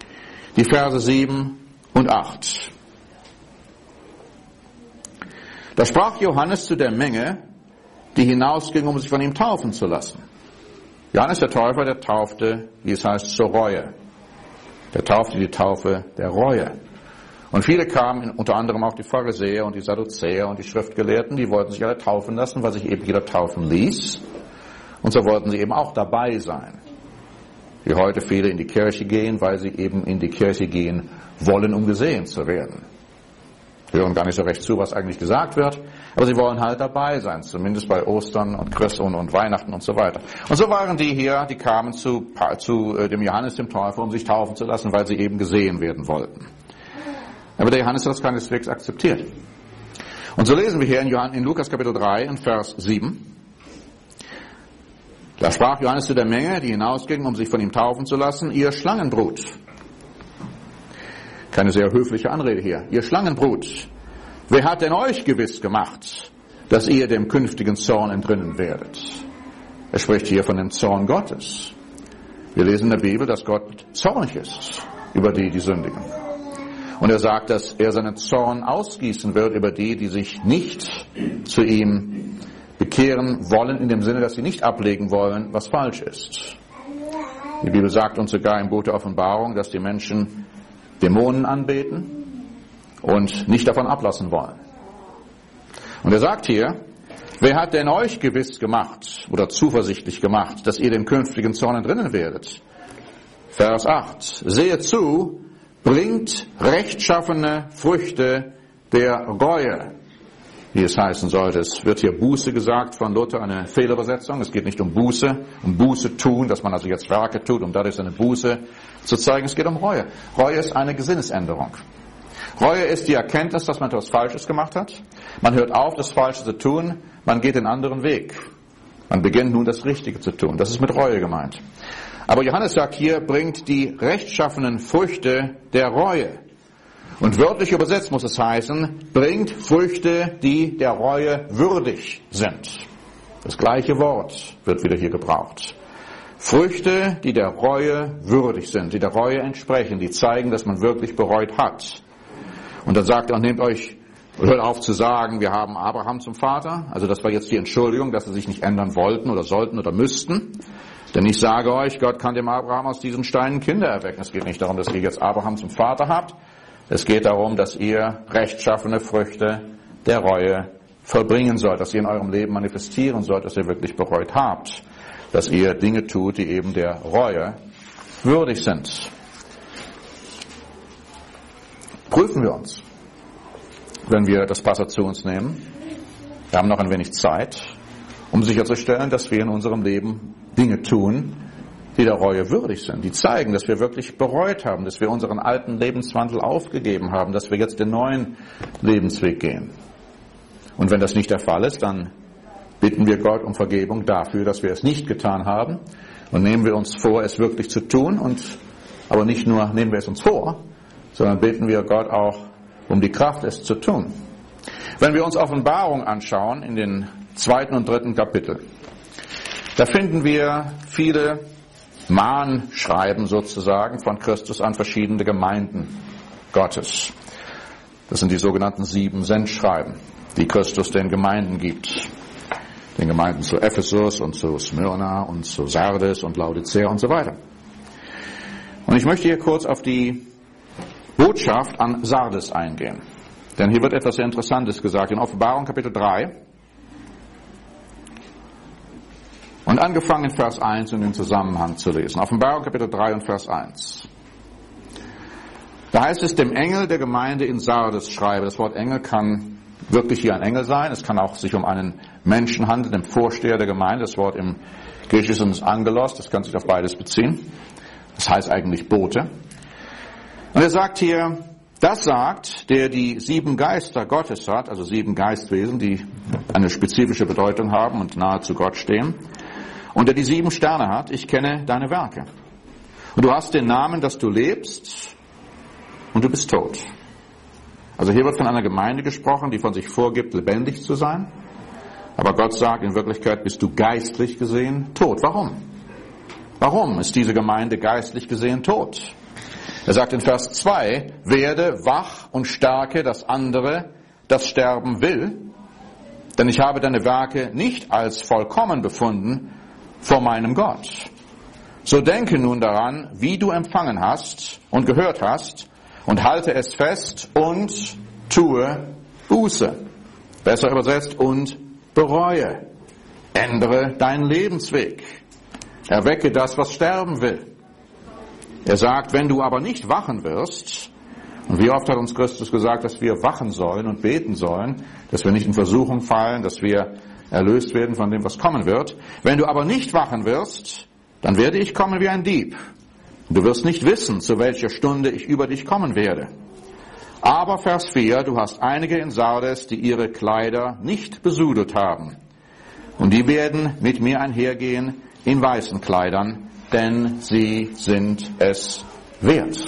die Verse 7 und 8. Da sprach Johannes zu der Menge, die hinausging, um sich von ihm taufen zu lassen. Johannes der Täufer, der taufte, wie es heißt, zur Reue. Der taufte die Taufe der Reue. Und viele kamen, unter anderem auch die Pharisäer und die Sadduzäer und die Schriftgelehrten, die wollten sich alle taufen lassen, weil sich eben jeder taufen ließ. Und so wollten sie eben auch dabei sein. Wie heute viele in die Kirche gehen, weil sie eben in die Kirche gehen wollen, um gesehen zu werden. Hören gar nicht so recht zu, was eigentlich gesagt wird, aber sie wollen halt dabei sein, zumindest bei Ostern und Christen und Weihnachten und so weiter. Und so waren die hier, die kamen zu dem Johannes dem Täufer, um sich taufen zu lassen, weil sie eben gesehen werden wollten. Aber der Johannes hat das keineswegs akzeptiert. Und so lesen wir hier in Lukas Kapitel 3 in Vers 7. Da sprach Johannes zu der Menge, die hinausging, um sich von ihm taufen zu lassen, ihr Schlangenbrut. Keine sehr höfliche Anrede hier. Ihr Schlangenbrut, wer hat denn euch gewiss gemacht, dass ihr dem künftigen Zorn entrinnen werdet? Er spricht hier von dem Zorn Gottes. Wir lesen in der Bibel, dass Gott zornig ist über die sündigen. Und er sagt, dass er seinen Zorn ausgießen wird über die sich nicht zu ihm bekehren wollen, in dem Sinne, dass sie nicht ablegen wollen, was falsch ist. Die Bibel sagt uns sogar im Buch der Offenbarung, dass die Menschen Dämonen anbeten und nicht davon ablassen wollen. Und er sagt hier, wer hat denn euch gewiss gemacht oder zuversichtlich gemacht, dass ihr dem künftigen Zorn entrinnen werdet? Vers 8. Sehet zu, bringt rechtschaffene Früchte der Reue, wie es heißen sollte. Es wird hier Buße gesagt von Luther, eine Fehlübersetzung. Es geht nicht um Buße tun, dass man also jetzt Werke tut, um dadurch seine Buße zu zeigen. Es geht um Reue. Reue ist eine Gesinnesänderung. Reue ist die Erkenntnis, dass man etwas Falsches gemacht hat. Man hört auf, das Falsche zu tun. Man geht den anderen Weg. Man beginnt nun, das Richtige zu tun. Das ist mit Reue gemeint. Aber Johannes sagt hier, bringt die rechtschaffenen Früchte der Reue. Und wörtlich übersetzt muss es heißen, bringt Früchte, die der Reue würdig sind. Das gleiche Wort wird wieder hier gebraucht. Früchte, die der Reue würdig sind, die der Reue entsprechen, die zeigen, dass man wirklich bereut hat. Und dann sagt er, hört auf zu sagen, wir haben Abraham zum Vater. Also das war jetzt die Entschuldigung, dass sie sich nicht ändern wollten oder sollten oder müssten. Denn ich sage euch, Gott kann dem Abraham aus diesen Steinen Kinder erwecken. Es geht nicht darum, dass ihr jetzt Abraham zum Vater habt. Es geht darum, dass ihr rechtschaffene Früchte der Reue vollbringen sollt, dass ihr in eurem Leben manifestieren sollt, dass ihr wirklich bereut habt, dass ihr Dinge tut, die eben der Reue würdig sind. Prüfen wir uns, wenn wir das Passage zu uns nehmen. Wir haben noch ein wenig Zeit, um sicherzustellen, dass wir in unserem Leben Dinge tun, die der Reue würdig sind, die zeigen, dass wir wirklich bereut haben, dass wir unseren alten Lebenswandel aufgegeben haben, dass wir jetzt den neuen Lebensweg gehen. Und wenn das nicht der Fall ist, dann bitten wir Gott um Vergebung dafür, dass wir es nicht getan haben, und nehmen wir uns vor, es wirklich zu tun, aber nicht nur nehmen wir es uns vor, sondern bitten wir Gott auch um die Kraft, es zu tun. Wenn wir uns Offenbarung anschauen, in den 2. und 3. Kapitel, da finden wir viele Mahnschreiben sozusagen von Christus an verschiedene Gemeinden Gottes. Das sind die sogenannten 7 Sendschreiben, die Christus den Gemeinden gibt. Den Gemeinden zu Ephesus und zu Smyrna und zu Sardes und Laodicea und so weiter. Und ich möchte hier kurz auf die Botschaft an Sardes eingehen. Denn hier wird etwas sehr Interessantes gesagt in Offenbarung Kapitel 3. Und angefangen in Vers 1 in den Zusammenhang zu lesen. Offenbarung Kapitel 3 und Vers 1. Da heißt es, dem Engel der Gemeinde in Sardes schreibe. Das Wort Engel kann wirklich hier ein Engel sein. Es kann auch sich um einen Menschen handeln, den Vorsteher der Gemeinde. Das Wort im Griechischen ist Angelos. Das kann sich auf beides beziehen. Das heißt eigentlich Bote. Und er sagt hier, das sagt, der die 7 Geister Gottes hat, also 7 Geistwesen, die eine spezifische Bedeutung haben und nahe zu Gott stehen. Und der die 7 Sterne hat, ich kenne deine Werke. Und du hast den Namen, dass du lebst, und du bist tot. Also hier wird von einer Gemeinde gesprochen, die von sich vorgibt, lebendig zu sein. Aber Gott sagt, in Wirklichkeit bist du geistlich gesehen tot. Warum? Warum ist diese Gemeinde geistlich gesehen tot? Er sagt in Vers 2, werde wach und stärke das andere, das sterben will, denn ich habe deine Werke nicht als vollkommen befunden vor meinem Gott. So denke nun daran, wie du empfangen hast und gehört hast, und halte es fest und tue Buße. Besser übersetzt, und bereue. Ändere deinen Lebensweg. Erwecke das, was sterben will. Er sagt, wenn du aber nicht wachen wirst, und wie oft hat uns Christus gesagt, dass wir wachen sollen und beten sollen, dass wir nicht in Versuchung fallen, dass wir erlöst werden von dem, was kommen wird. Wenn du aber nicht wachen wirst, dann werde ich kommen wie ein Dieb. Du wirst nicht wissen, zu welcher Stunde ich über dich kommen werde. Aber Vers 4, du hast einige in Sardes, die ihre Kleider nicht besudelt haben. Und die werden mit mir einhergehen in weißen Kleidern, denn sie sind es wert.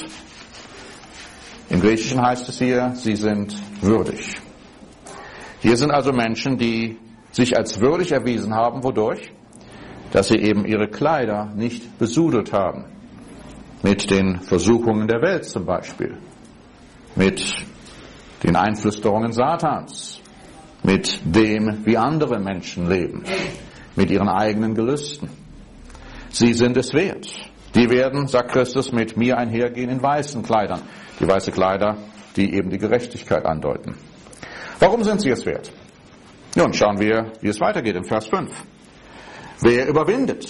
Im Griechischen heißt es hier, sie sind würdig. Hier sind also Menschen, die sich als würdig erwiesen haben. Wodurch? Dass sie eben ihre Kleider nicht besudelt haben. Mit den Versuchungen der Welt zum Beispiel. Mit den Einflüsterungen Satans. Mit dem, wie andere Menschen leben. Mit ihren eigenen Gelüsten. Sie sind es wert. Die werden, sagt Christus, mit mir einhergehen in weißen Kleidern. Die weiße Kleider, die eben die Gerechtigkeit andeuten. Warum sind sie es wert? Nun schauen wir, wie es weitergeht in Vers 5. Wer überwindet,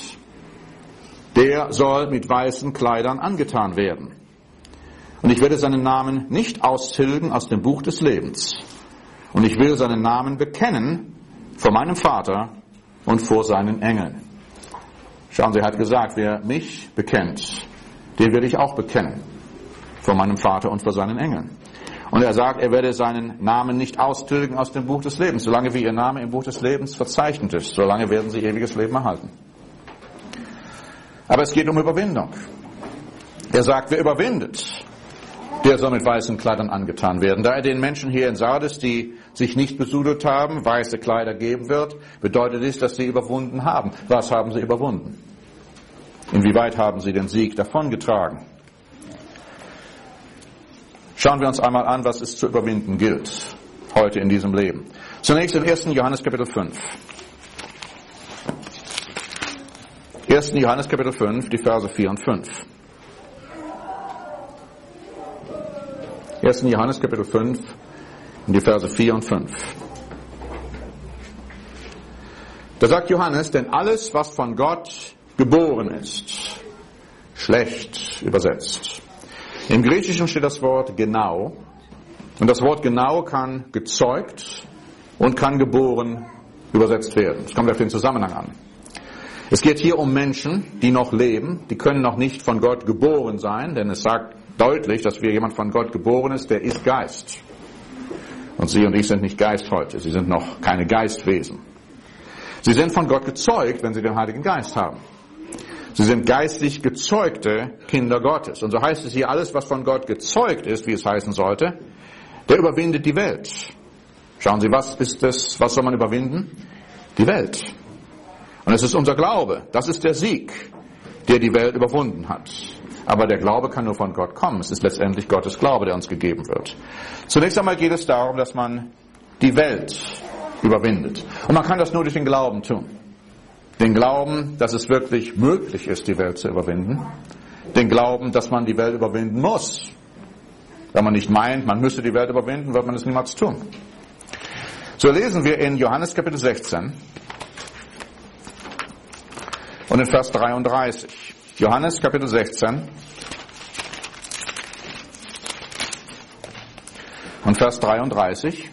der soll mit weißen Kleidern angetan werden. Und ich werde seinen Namen nicht austilgen aus dem Buch des Lebens. Und ich will seinen Namen bekennen vor meinem Vater und vor seinen Engeln. Schauen Sie, er hat gesagt, wer mich bekennt, den werde ich auch bekennen vor meinem Vater und vor seinen Engeln. Und er sagt, er werde seinen Namen nicht austilgen aus dem Buch des Lebens. Solange wie ihr Name im Buch des Lebens verzeichnet ist, solange werden sie ewiges Leben erhalten. Aber es geht um Überwindung. Er sagt, wer überwindet, der soll mit weißen Kleidern angetan werden. Da er den Menschen hier in Sardes, die sich nicht besudelt haben, weiße Kleider geben wird, bedeutet dies, dass sie überwunden haben. Was haben sie überwunden? Inwieweit haben sie den Sieg davongetragen? Schauen wir uns einmal an, was es zu überwinden gilt, heute in diesem Leben. Zunächst in 1. Johannes Kapitel 5. 1. Johannes Kapitel 5, die Verse 4 und 5. 1. Johannes Kapitel 5, die Verse 4 und 5. Da sagt Johannes, denn alles, was von Gott geboren ist, schlecht übersetzt. Im Griechischen steht das Wort genau. Und das Wort genau kann gezeugt und kann geboren übersetzt werden. Es kommt auf den Zusammenhang an. Es geht hier um Menschen, die noch leben. Die können noch nicht von Gott geboren sein, denn es sagt deutlich, dass wir jemand von Gott geboren ist, der ist Geist. Und Sie und ich sind nicht Geist heute. Sie sind noch keine Geistwesen. Sie sind von Gott gezeugt, wenn sie den Heiligen Geist haben. Sie sind geistlich gezeugte Kinder Gottes. Und so heißt es hier, alles, was von Gott gezeugt ist, wie es heißen sollte, der überwindet die Welt. Schauen Sie, was ist es, was soll man überwinden? Die Welt. Und es ist unser Glaube, das ist der Sieg, der die Welt überwunden hat. Aber der Glaube kann nur von Gott kommen. Es ist letztendlich Gottes Glaube, der uns gegeben wird. Zunächst einmal geht es darum, dass man die Welt überwindet. Und man kann das nur durch den Glauben tun. Den Glauben, dass es wirklich möglich ist, die Welt zu überwinden. Den Glauben, dass man die Welt überwinden muss. Wenn man nicht meint, man müsse die Welt überwinden, wird man es niemals tun. So lesen wir in Johannes Kapitel 16 und in Vers 33. Johannes Kapitel 16 und Vers 33.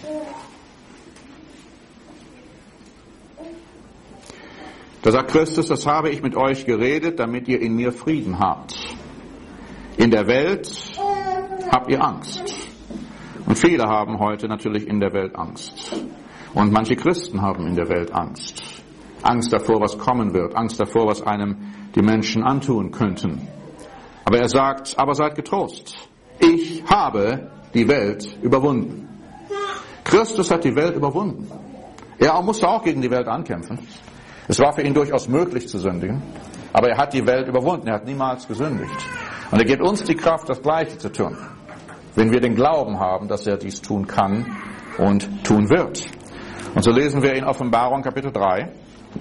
Da sagt Christus, das habe ich mit euch geredet, damit ihr in mir Frieden habt. In der Welt habt ihr Angst. Und viele haben heute natürlich in der Welt Angst. Und manche Christen haben in der Welt Angst. Angst davor, was kommen wird. Angst davor, was einem die Menschen antun könnten. Aber er sagt, aber seid getrost. Ich habe die Welt überwunden. Christus hat die Welt überwunden. Er musste auch gegen die Welt ankämpfen. Es war für ihn durchaus möglich zu sündigen, aber er hat die Welt überwunden, er hat niemals gesündigt. Und er gibt uns die Kraft, das Gleiche zu tun, wenn wir den Glauben haben, dass er dies tun kann und tun wird. Und so lesen wir in Offenbarung Kapitel 3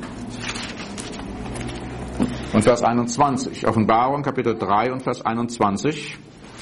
und Vers 21. Offenbarung Kapitel 3 und Vers 21.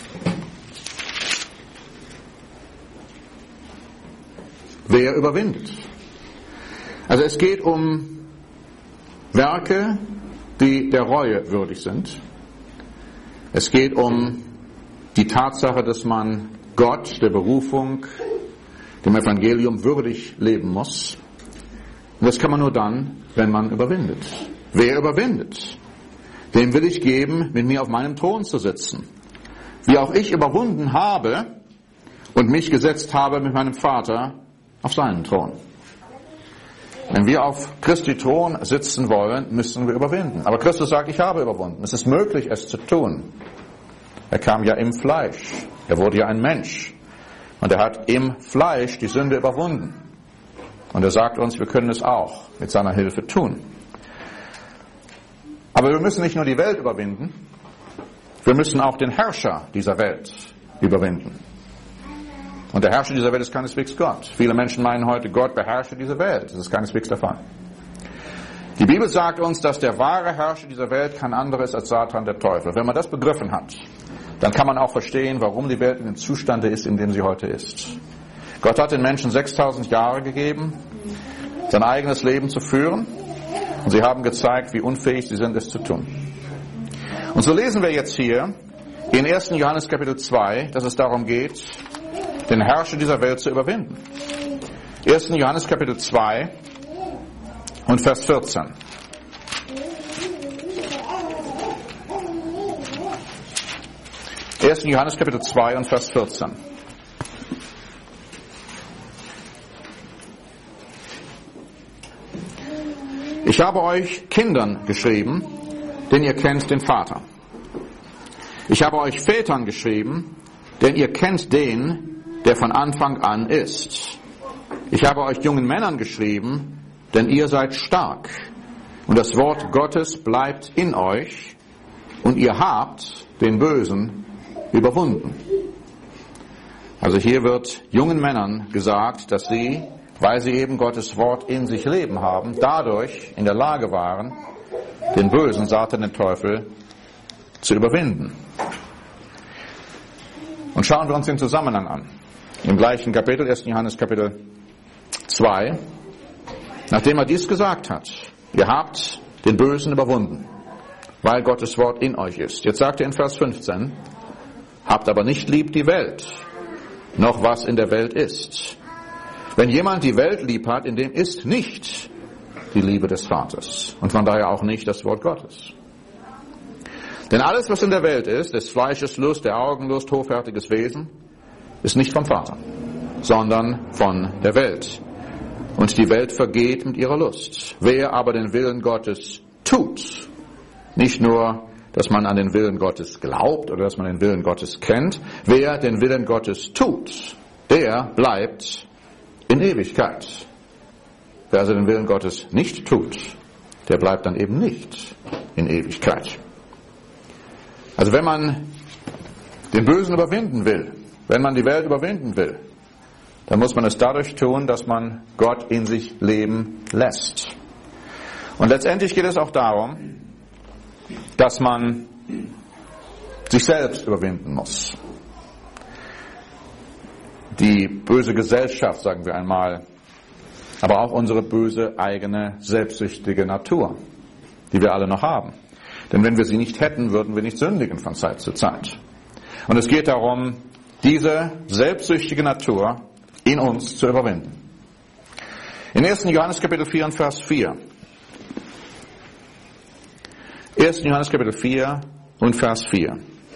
Wer überwindet? Also es geht um Werke, die der Reue würdig sind. Es geht um die Tatsache, dass man Gott, der Berufung, dem Evangelium würdig leben muss. Und das kann man nur dann, wenn man überwindet. Wer überwindet? Dem will ich geben, mit mir auf meinem Thron zu sitzen. Wie auch ich überwunden habe und mich gesetzt habe mit meinem Vater auf seinen Thron. Wenn wir auf Christi Thron sitzen wollen, müssen wir überwinden. Aber Christus sagt, ich habe überwunden. Es ist möglich, es zu tun. Er kam ja im Fleisch. Er wurde ja ein Mensch. Und er hat im Fleisch die Sünde überwunden. Und er sagt uns, wir können es auch mit seiner Hilfe tun. Aber wir müssen nicht nur die Welt überwinden, wir müssen auch den Herrscher dieser Welt überwinden. Und der Herrscher dieser Welt ist keineswegs Gott. Viele Menschen meinen heute, Gott beherrsche diese Welt. Das ist keineswegs der Fall. Die Bibel sagt uns, dass der wahre Herrscher dieser Welt kein anderer ist als Satan, der Teufel. Wenn man das begriffen hat, dann kann man auch verstehen, warum die Welt in dem Zustande ist, in dem sie heute ist. Gott hat den Menschen 6000 Jahre gegeben, sein eigenes Leben zu führen. Und sie haben gezeigt, wie unfähig sie sind, es zu tun. Und so lesen wir jetzt hier in 1. Johannes Kapitel 2, dass es darum geht, den Herrscher dieser Welt zu überwinden. 1. Johannes Kapitel 2 und Vers 14. Johannes Kapitel 2 und Vers 14. Ich habe euch Kindern geschrieben, denn ihr kennt den Vater. Ich habe euch Vätern geschrieben, denn ihr kennt den, der von Anfang an ist. Ich habe euch jungen Männern geschrieben, denn ihr seid stark und das Wort Gottes bleibt in euch und ihr habt den Bösen überwunden. Also hier wird jungen Männern gesagt, dass sie, weil sie eben Gottes Wort in sich leben haben, dadurch in der Lage waren, den bösen Satan, den Teufel, zu überwinden. Und schauen wir uns den Zusammenhang an. Im gleichen Kapitel, 1. Johannes Kapitel 2, nachdem er dies gesagt hat, ihr habt den Bösen überwunden, weil Gottes Wort in euch ist. Jetzt sagt er in Vers 15, habt aber nicht lieb die Welt, noch was in der Welt ist. Wenn jemand die Welt lieb hat, in dem ist nicht die Liebe des Vaters und von daher auch nicht das Wort Gottes. Denn alles, was in der Welt ist, des Fleisches Lust, der Augenlust, hoffärtiges Wesen, ist nicht vom Vater, sondern von der Welt. Und die Welt vergeht mit ihrer Lust. Wer aber den Willen Gottes tut, nicht nur, dass man an den Willen Gottes glaubt oder dass man den Willen Gottes kennt, wer den Willen Gottes tut, der bleibt in Ewigkeit. Wer also den Willen Gottes nicht tut, der bleibt dann eben nicht in Ewigkeit. Also wenn man den Bösen überwinden will, wenn man die Welt überwinden will, dann muss man es dadurch tun, dass man Gott in sich leben lässt. Und letztendlich geht es auch darum, dass man sich selbst überwinden muss. Die böse Gesellschaft, sagen wir einmal, aber auch unsere böse eigene selbstsüchtige Natur, die wir alle noch haben. Denn wenn wir sie nicht hätten, würden wir nicht sündigen von Zeit zu Zeit. Und es geht darum, diese selbstsüchtige Natur in uns zu überwinden. In 1. Johannes Kapitel 4 und Vers 4. 1. Johannes Kapitel 4 und Vers 4.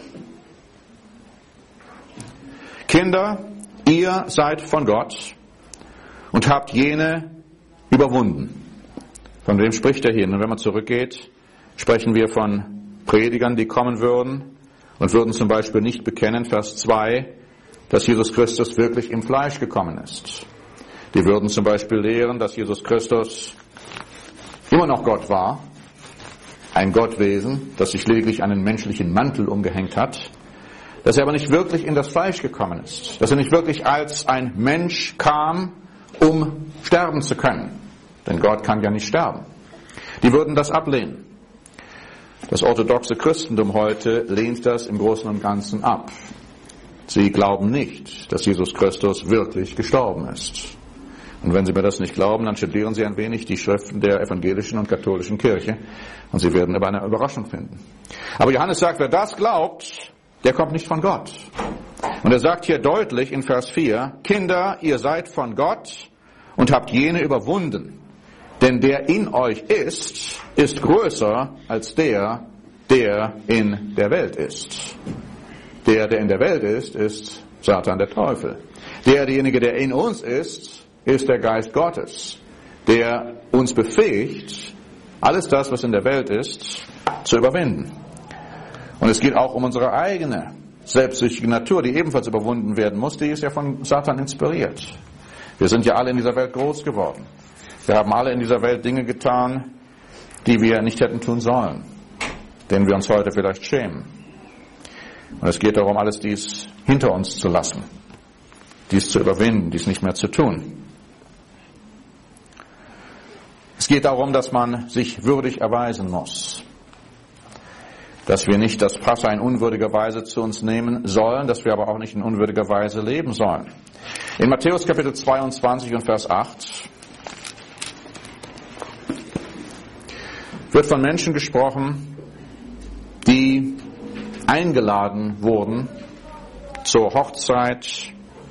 Kinder, ihr seid von Gott und habt jene überwunden. Von wem spricht er hier? Und wenn man zurückgeht, sprechen wir von Predigern, die kommen würden und würden zum Beispiel nicht bekennen, Vers 2, dass Jesus Christus wirklich im Fleisch gekommen ist. Die würden zum Beispiel lehren, dass Jesus Christus immer noch Gott war, ein Gottwesen, das sich lediglich einen menschlichen Mantel umgehängt hat, dass er aber nicht wirklich in das Fleisch gekommen ist, dass er nicht wirklich als ein Mensch kam um sterben zu können. Denn Gott kann ja nicht sterben. Die würden das ablehnen. Das orthodoxe Christentum heute lehnt das im Großen und Ganzen ab. Sie glauben nicht, dass Jesus Christus wirklich gestorben ist. Und wenn Sie mir das nicht glauben, dann studieren Sie ein wenig die Schriften der evangelischen und katholischen Kirche und Sie werden aber eine Überraschung finden. Aber Johannes sagt, wer das glaubt, der kommt nicht von Gott. Und er sagt hier deutlich in Vers 4, Kinder, ihr seid von Gott und habt jene überwunden. Denn der in euch ist größer als der in der Welt ist. Der in der Welt ist Satan, der Teufel. Derjenige, der in uns ist der Geist Gottes, der uns befähigt, alles das, was in der Welt ist, zu überwinden. Und es geht auch um unsere eigene selbstsüchtige Natur, die ebenfalls überwunden werden muss. Die ist ja von Satan inspiriert. Wir sind ja alle in dieser Welt groß geworden. Wir haben alle in dieser Welt Dinge getan, die wir nicht hätten tun sollen, denen wir uns heute vielleicht schämen. Und es geht darum, alles dies hinter uns zu lassen, dies zu überwinden, dies nicht mehr zu tun. Es geht darum, dass man sich würdig erweisen muss, dass wir nicht das Passa in unwürdiger Weise zu uns nehmen sollen, dass wir aber auch nicht in unwürdiger Weise leben sollen. In Matthäus Kapitel 22 und Vers 8 wird von Menschen gesprochen, die eingeladen wurden zur Hochzeit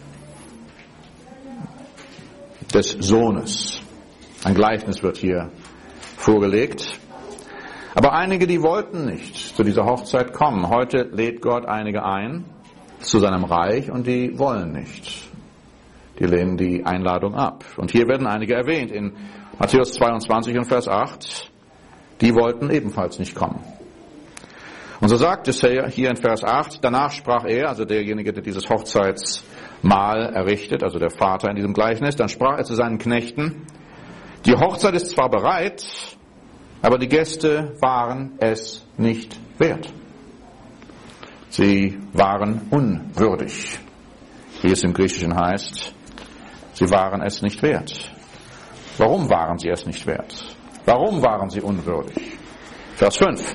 des Sohnes. Ein Gleichnis wird hier vorgelegt. Aber einige, die wollten nicht zu dieser Hochzeit kommen. Heute lädt Gott einige ein zu seinem Reich und die wollen nicht. Die lehnen die Einladung ab. Und hier werden einige erwähnt in Matthäus 22 und Vers 8. Die wollten ebenfalls nicht kommen. Und so sagt es hier in Vers 8, danach sprach er, also derjenige, der dieses Hochzeitsmahl errichtet, also der Vater in diesem Gleichnis, dann sprach er zu seinen Knechten, die Hochzeit ist zwar bereit, aber die Gäste waren es nicht wert. Sie waren unwürdig, wie es im Griechischen heißt. Sie waren es nicht wert. Warum waren sie es nicht wert? Warum waren sie unwürdig? Vers 5.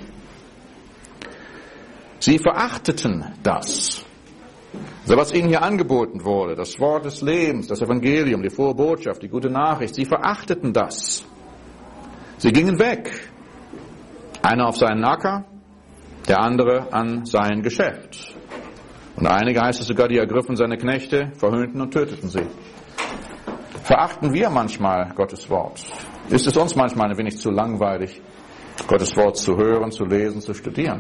Sie verachteten das. Also was ihnen hier angeboten wurde, das Wort des Lebens, das Evangelium, die frohe Botschaft, die gute Nachricht, sie verachteten das. Sie gingen weg. Einer auf seinen Acker, der andere an sein Geschäft. Und einige, heißt es sogar, die ergriffen seine Knechte, verhöhnten und töteten sie. Verachten wir manchmal Gottes Wort? Ist es uns manchmal ein wenig zu langweilig, Gottes Wort zu hören, zu lesen, zu studieren?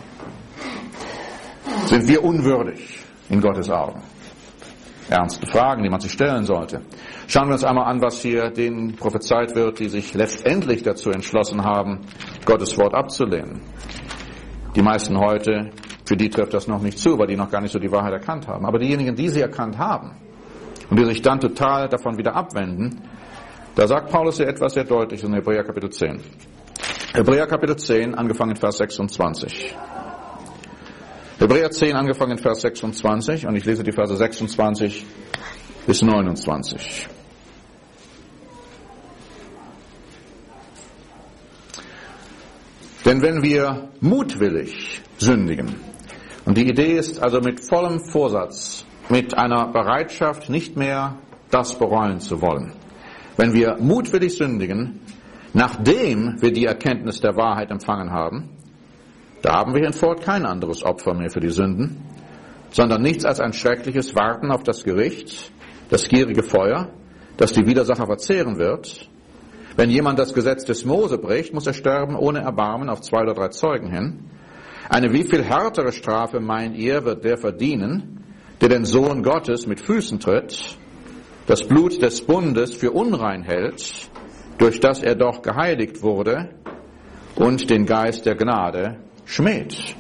Sind wir unwürdig in Gottes Augen? Ernste Fragen, die man sich stellen sollte. Schauen wir uns einmal an, was hier denen prophezeit wird, die sich letztendlich dazu entschlossen haben, Gottes Wort abzulehnen. Die meisten heute, für die trifft das noch nicht zu, weil die noch gar nicht so die Wahrheit erkannt haben. Aber diejenigen, die sie erkannt haben und die sich dann total davon wieder abwenden, da sagt Paulus hier etwas sehr deutlich in Hebräer Kapitel 10. Hebräer Kapitel 10, angefangen in Vers 26. Hebräer 10, angefangen in Vers 26, und ich lese die Verse 26 bis 29. Denn wenn wir mutwillig sündigen, und die Idee ist also mit vollem Vorsatz, mit einer Bereitschaft, nicht mehr das bereuen zu wollen, wenn wir mutwillig sündigen, nachdem wir die Erkenntnis der Wahrheit empfangen haben, da haben wir hinfort kein anderes Opfer mehr für die Sünden, sondern nichts als ein schreckliches Warten auf das Gericht, das gierige Feuer, das die Widersacher verzehren wird. Wenn jemand das Gesetz des Mose bricht, muss er sterben ohne Erbarmen auf 2 oder 3 Zeugen hin. Eine wie viel härtere Strafe, meint ihr, wird der verdienen, der den Sohn Gottes mit Füßen tritt, das Blut des Bundes für unrein hält, durch das er doch geheiligt wurde, und den Geist der Gnade schmäht.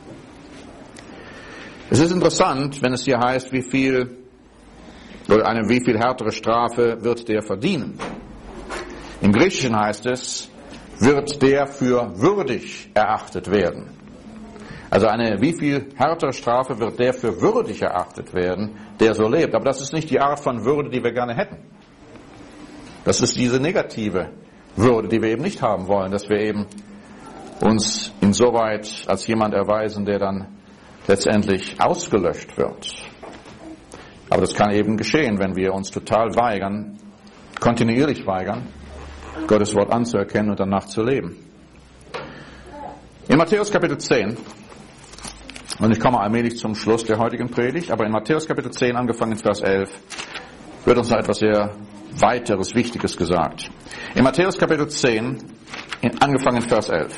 Es ist interessant, wenn es hier heißt, wie viel härtere Strafe wird der verdienen. Im Griechischen heißt es, wird der für würdig erachtet werden. Also eine wie viel härtere Strafe wird der für würdig erachtet werden, der so lebt. Aber das ist nicht die Art von Würde, die wir gerne hätten. Das ist diese negative Würde, die wir eben nicht haben wollen, dass wir eben uns insoweit als jemand erweisen, der dann letztendlich ausgelöscht wird. Aber das kann eben geschehen, wenn wir uns total weigern, kontinuierlich weigern, Gottes Wort anzuerkennen und danach zu leben. In Matthäus Kapitel 10, und ich komme allmählich zum Schluss der heutigen Predigt, aber in Matthäus Kapitel 10, angefangen in Vers 11, wird uns noch etwas sehr weiteres, Wichtiges gesagt. In Matthäus Kapitel 10, angefangen in Vers 11.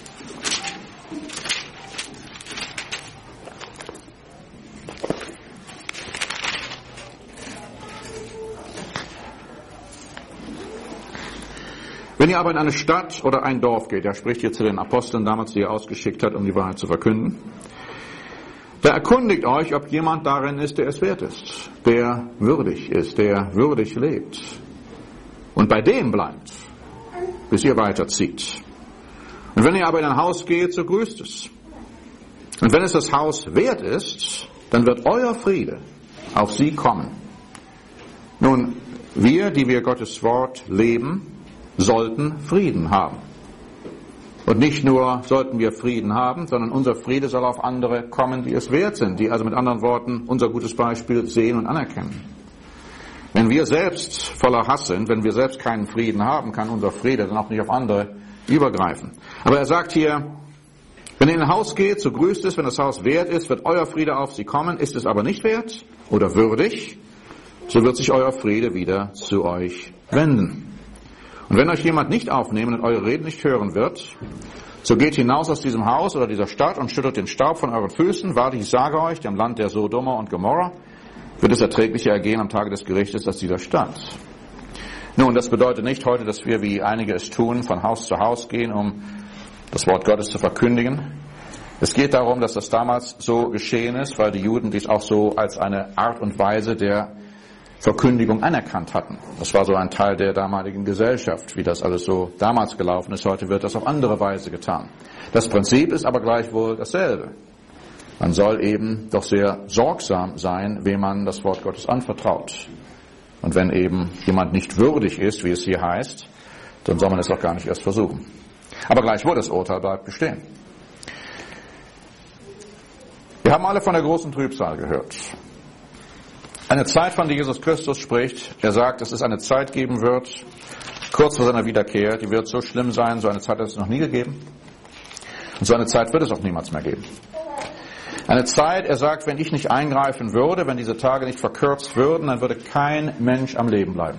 Wenn ihr aber in eine Stadt oder ein Dorf geht, er spricht hier zu den Aposteln damals, die er ausgeschickt hat, um die Wahrheit zu verkünden, da erkundigt euch, ob jemand darin ist, der es wert ist, der würdig ist, der würdig lebt. Und bei dem bleibt, bis ihr weiterzieht. Und wenn ihr aber in ein Haus geht, so grüßt es. Und wenn es das Haus wert ist, dann wird euer Friede auf sie kommen. Nun, wir, die wir Gottes Wort leben, sollten Frieden haben. Und nicht nur sollten wir Frieden haben, sondern unser Friede soll auf andere kommen, die es wert sind, die also mit anderen Worten unser gutes Beispiel sehen und anerkennen. Wenn wir selbst voller Hass sind, wenn wir selbst keinen Frieden haben, kann unser Friede dann auch nicht auf andere übergreifen. Aber er sagt hier, wenn ihr in ein Haus geht, so grüßt es, wenn das Haus wert ist, wird euer Friede auf sie kommen, ist es aber nicht wert oder würdig, so wird sich euer Friede wieder zu euch wenden. Und wenn euch jemand nicht aufnehmen und eure Reden nicht hören wird, so geht hinaus aus diesem Haus oder dieser Stadt und schüttelt den Staub von euren Füßen. Wahrlich, ich sage euch, dem Land der Sodomer und Gomorra wird es erträglicher ergehen am Tage des Gerichtes als dieser Stadt. Nun, das bedeutet nicht heute, dass wir, wie einige es tun, von Haus zu Haus gehen, um das Wort Gottes zu verkündigen. Es geht darum, dass das damals so geschehen ist, weil die Juden dies auch so als eine Art und Weise der Verkündigung anerkannt hatten. Das war so ein Teil der damaligen Gesellschaft, wie das alles so damals gelaufen ist. Heute wird das auf andere Weise getan. Das Prinzip ist aber gleichwohl dasselbe. Man soll eben doch sehr sorgsam sein, wem man das Wort Gottes anvertraut. Und wenn eben jemand nicht würdig ist, wie es hier heißt, dann soll man es auch gar nicht erst versuchen. Aber gleichwohl, das Urteil bleibt bestehen. Wir haben alle von der großen Trübsal gehört. Eine Zeit, von der Jesus Christus spricht. Er sagt, dass es eine Zeit geben wird, kurz vor seiner Wiederkehr, die wird so schlimm sein, so eine Zeit hat es noch nie gegeben. Und so eine Zeit wird es auch niemals mehr geben. Eine Zeit, er sagt, wenn ich nicht eingreifen würde, wenn diese Tage nicht verkürzt würden, dann würde kein Mensch am Leben bleiben.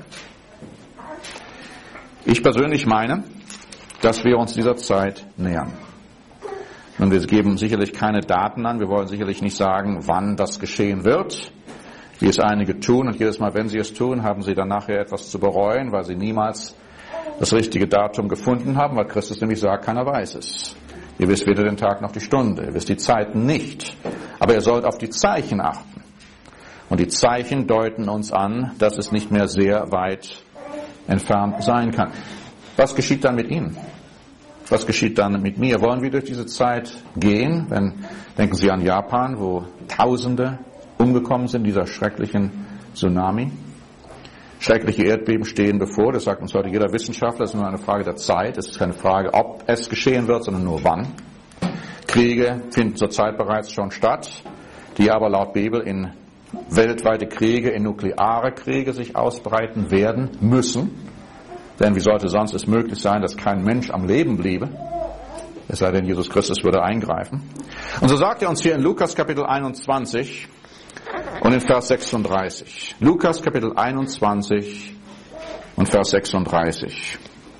Ich persönlich meine, dass wir uns dieser Zeit nähern. Und wir geben sicherlich keine Daten an, wir wollen sicherlich nicht sagen, wann das geschehen wird, wie es einige tun, und jedes Mal, wenn sie es tun, haben sie dann nachher etwas zu bereuen, weil sie niemals das richtige Datum gefunden haben, weil Christus nämlich sagt, keiner weiß es. Ihr wisst weder den Tag noch die Stunde, ihr wisst die Zeiten nicht, aber ihr sollt auf die Zeichen achten. Und die Zeichen deuten uns an, dass es nicht mehr sehr weit entfernt sein kann. Was geschieht dann mit Ihnen? Was geschieht dann mit mir? Wollen wir durch diese Zeit gehen? Denken Sie an Japan, wo Tausende umgekommen sind, dieser schrecklichen Tsunami. Schreckliche Erdbeben stehen bevor, das sagt uns heute jeder Wissenschaftler, es ist nur eine Frage der Zeit, es ist keine Frage, ob es geschehen wird, sondern nur wann. Kriege finden zurzeit bereits schon statt, die aber laut Bibel in weltweite Kriege, in nukleare Kriege sich ausbreiten werden müssen. Denn wie sollte sonst es möglich sein, dass kein Mensch am Leben bliebe? Es sei denn, Jesus Christus würde eingreifen. Und so sagt er uns hier in Lukas Kapitel 21 und in Vers 36. Lukas Kapitel 21 und Vers 36.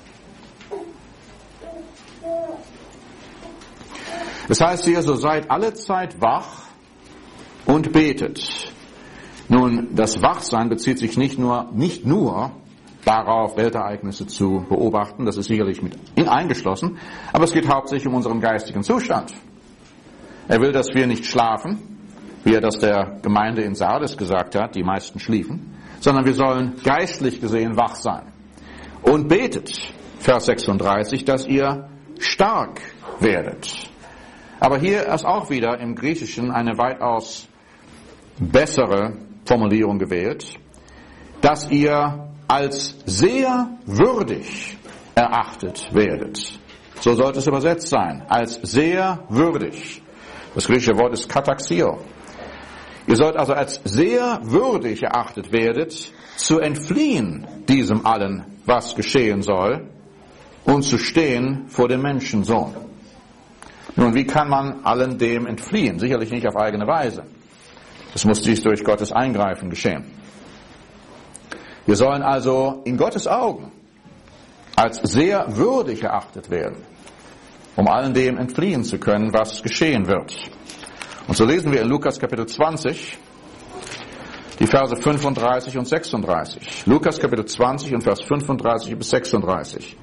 Es heißt hier, so seid alle Zeit wach und betet. Nun, das Wachsein bezieht sich nicht nur darauf, Weltereignisse zu beobachten, das ist sicherlich mit eingeschlossen, aber es geht hauptsächlich um unseren geistigen Zustand. Er will, dass wir nicht schlafen, wie er das der Gemeinde in Sardes gesagt hat, die meisten schliefen, sondern wir sollen geistlich gesehen wach sein. Und betet, Vers 36, dass ihr stark werdet. Aber hier ist auch wieder im Griechischen eine weitaus bessere Formulierung gewählt, dass ihr als sehr würdig erachtet werdet. So sollte es übersetzt sein, als sehr würdig. Das griechische Wort ist kataxio. Ihr sollt also als sehr würdig erachtet werdet, zu entfliehen diesem allen, was geschehen soll, und zu stehen vor dem Menschensohn. Nun, wie kann man allen dem entfliehen? Sicherlich nicht auf eigene Weise. Es muss dies durch Gottes Eingreifen geschehen. Wir sollen also in Gottes Augen als sehr würdig erachtet werden, um allen dem entfliehen zu können, was geschehen wird. Und so lesen wir in Lukas Kapitel 20, die Verse 35 und 36. Lukas Kapitel 20 und Vers 35 bis 36.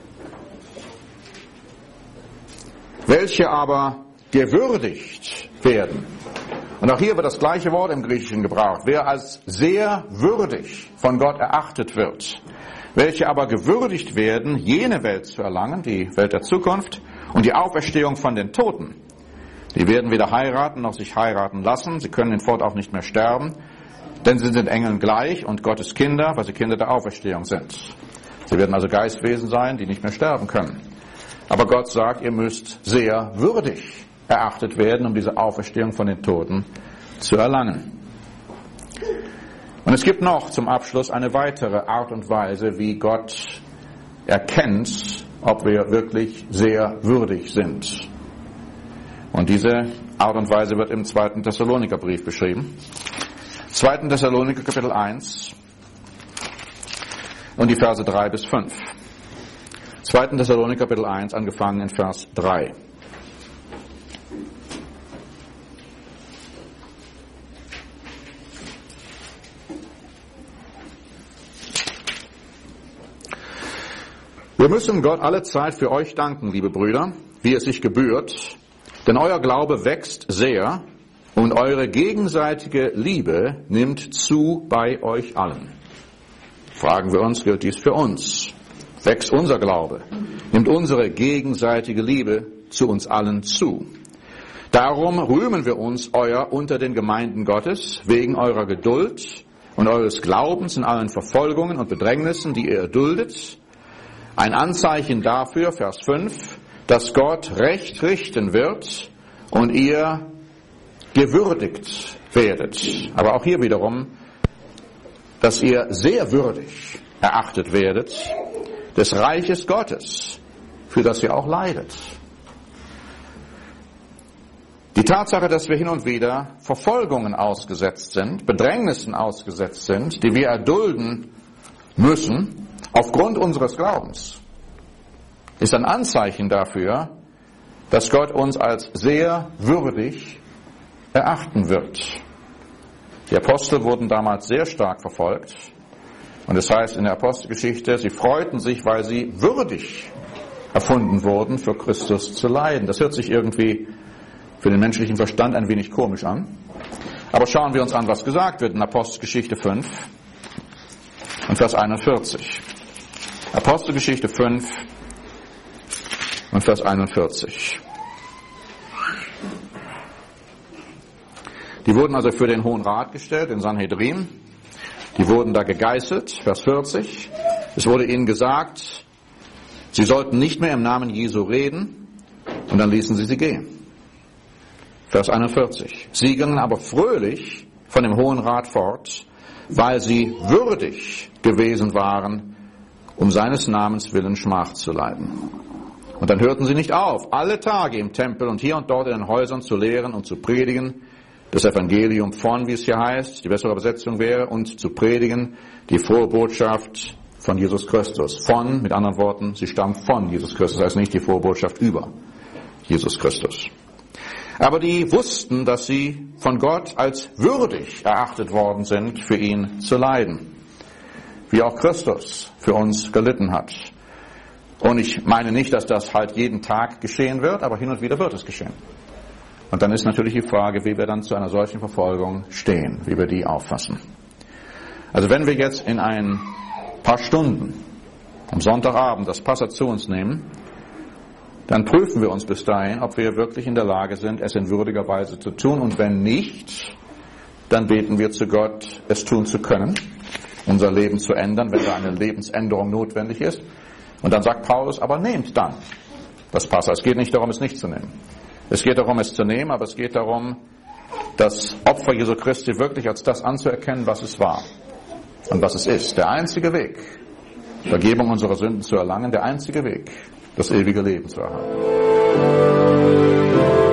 Welche aber gewürdigt werden. Und auch hier wird das gleiche Wort im Griechischen gebraucht. Wer als sehr würdig von Gott erachtet wird. Welche aber gewürdigt werden, jene Welt zu erlangen, die Welt der Zukunft, und die Auferstehung von den Toten. Die werden weder heiraten noch sich heiraten lassen. Sie können hinfort auch nicht mehr sterben, denn sie sind Engeln gleich und Gottes Kinder, weil sie Kinder der Auferstehung sind. Sie werden also Geistwesen sein, die nicht mehr sterben können. Aber Gott sagt, ihr müsst sehr würdig erachtet werden, um diese Auferstehung von den Toten zu erlangen. Und es gibt noch zum Abschluss eine weitere Art und Weise, wie Gott erkennt, ob wir wirklich sehr würdig sind. Und diese Art und Weise wird im 2. Thessalonikerbrief beschrieben. 2. Thessaloniker Kapitel 1 und die Verse 3 bis 5. 2. Thessaloniker Kapitel 1, angefangen in Vers 3. Wir müssen Gott alle Zeit für euch danken, liebe Brüder, wie es sich gebührt, denn euer Glaube wächst sehr und eure gegenseitige Liebe nimmt zu bei euch allen. Fragen wir uns, gilt dies für uns? Wächst unser Glaube? Nimmt unsere gegenseitige Liebe zu uns allen zu? Darum rühmen wir uns euer unter den Gemeinden Gottes wegen eurer Geduld und eures Glaubens in allen Verfolgungen und Bedrängnissen, die ihr erduldet. Ein Anzeichen dafür, Vers 5, dass Gott Recht richten wird und ihr gewürdigt werdet. Aber auch hier wiederum, dass ihr sehr würdig erachtet werdet des Reiches Gottes, für das ihr auch leidet. Die Tatsache, dass wir hin und wieder Verfolgungen ausgesetzt sind, Bedrängnissen ausgesetzt sind, die wir erdulden müssen, aufgrund unseres Glaubens, ist ein Anzeichen dafür, dass Gott uns als sehr würdig erachten wird. Die Apostel wurden damals sehr stark verfolgt. Und es heißt in der Apostelgeschichte, sie freuten sich, weil sie würdig erfunden wurden, für Christus zu leiden. Das hört sich irgendwie für den menschlichen Verstand ein wenig komisch an. Aber schauen wir uns an, was gesagt wird in Apostelgeschichte 5 und Vers 41. Apostelgeschichte 5 und Vers 41. Die wurden also für den Hohen Rat gestellt, den Sanhedrin. Die wurden da gegeißelt, Vers 40. Es wurde ihnen gesagt, sie sollten nicht mehr im Namen Jesu reden, und dann ließen sie gehen. Vers 41. Sie gingen aber fröhlich von dem Hohen Rat fort, weil sie würdig gewesen waren, um seines Namens willen Schmach zu leiden. Und dann hörten sie nicht auf, alle Tage im Tempel und hier und dort in den Häusern zu lehren und zu predigen, das Evangelium von, wie es hier heißt, die bessere Übersetzung wäre, und zu predigen die frohe Botschaft von Jesus Christus. Von, mit anderen Worten, sie stammt von Jesus Christus, das heißt nicht die frohe Botschaft über Jesus Christus. Aber die wussten, dass sie von Gott als würdig erachtet worden sind, für ihn zu leiden, wie auch Christus für uns gelitten hat. Und ich meine nicht, dass das halt jeden Tag geschehen wird, aber hin und wieder wird es geschehen. Und dann ist natürlich die Frage, wie wir dann zu einer solchen Verfolgung stehen, wie wir die auffassen. Also wenn wir jetzt in ein paar Stunden am Sonntagabend das Passa zu uns nehmen, dann prüfen wir uns bis dahin, ob wir wirklich in der Lage sind, es in würdiger Weise zu tun. Und wenn nicht, dann beten wir zu Gott, es tun zu können. unser Leben zu ändern, wenn da eine Lebensänderung notwendig ist. Und dann sagt Paulus, aber nehmt dann das Passa. Es geht nicht darum, es nicht zu nehmen. Es geht darum, es zu nehmen, aber es geht darum, das Opfer Jesu Christi wirklich als das anzuerkennen, was es war und was es ist. Der einzige Weg, Vergebung unserer Sünden zu erlangen, der einzige Weg, das ewige Leben zu erhalten.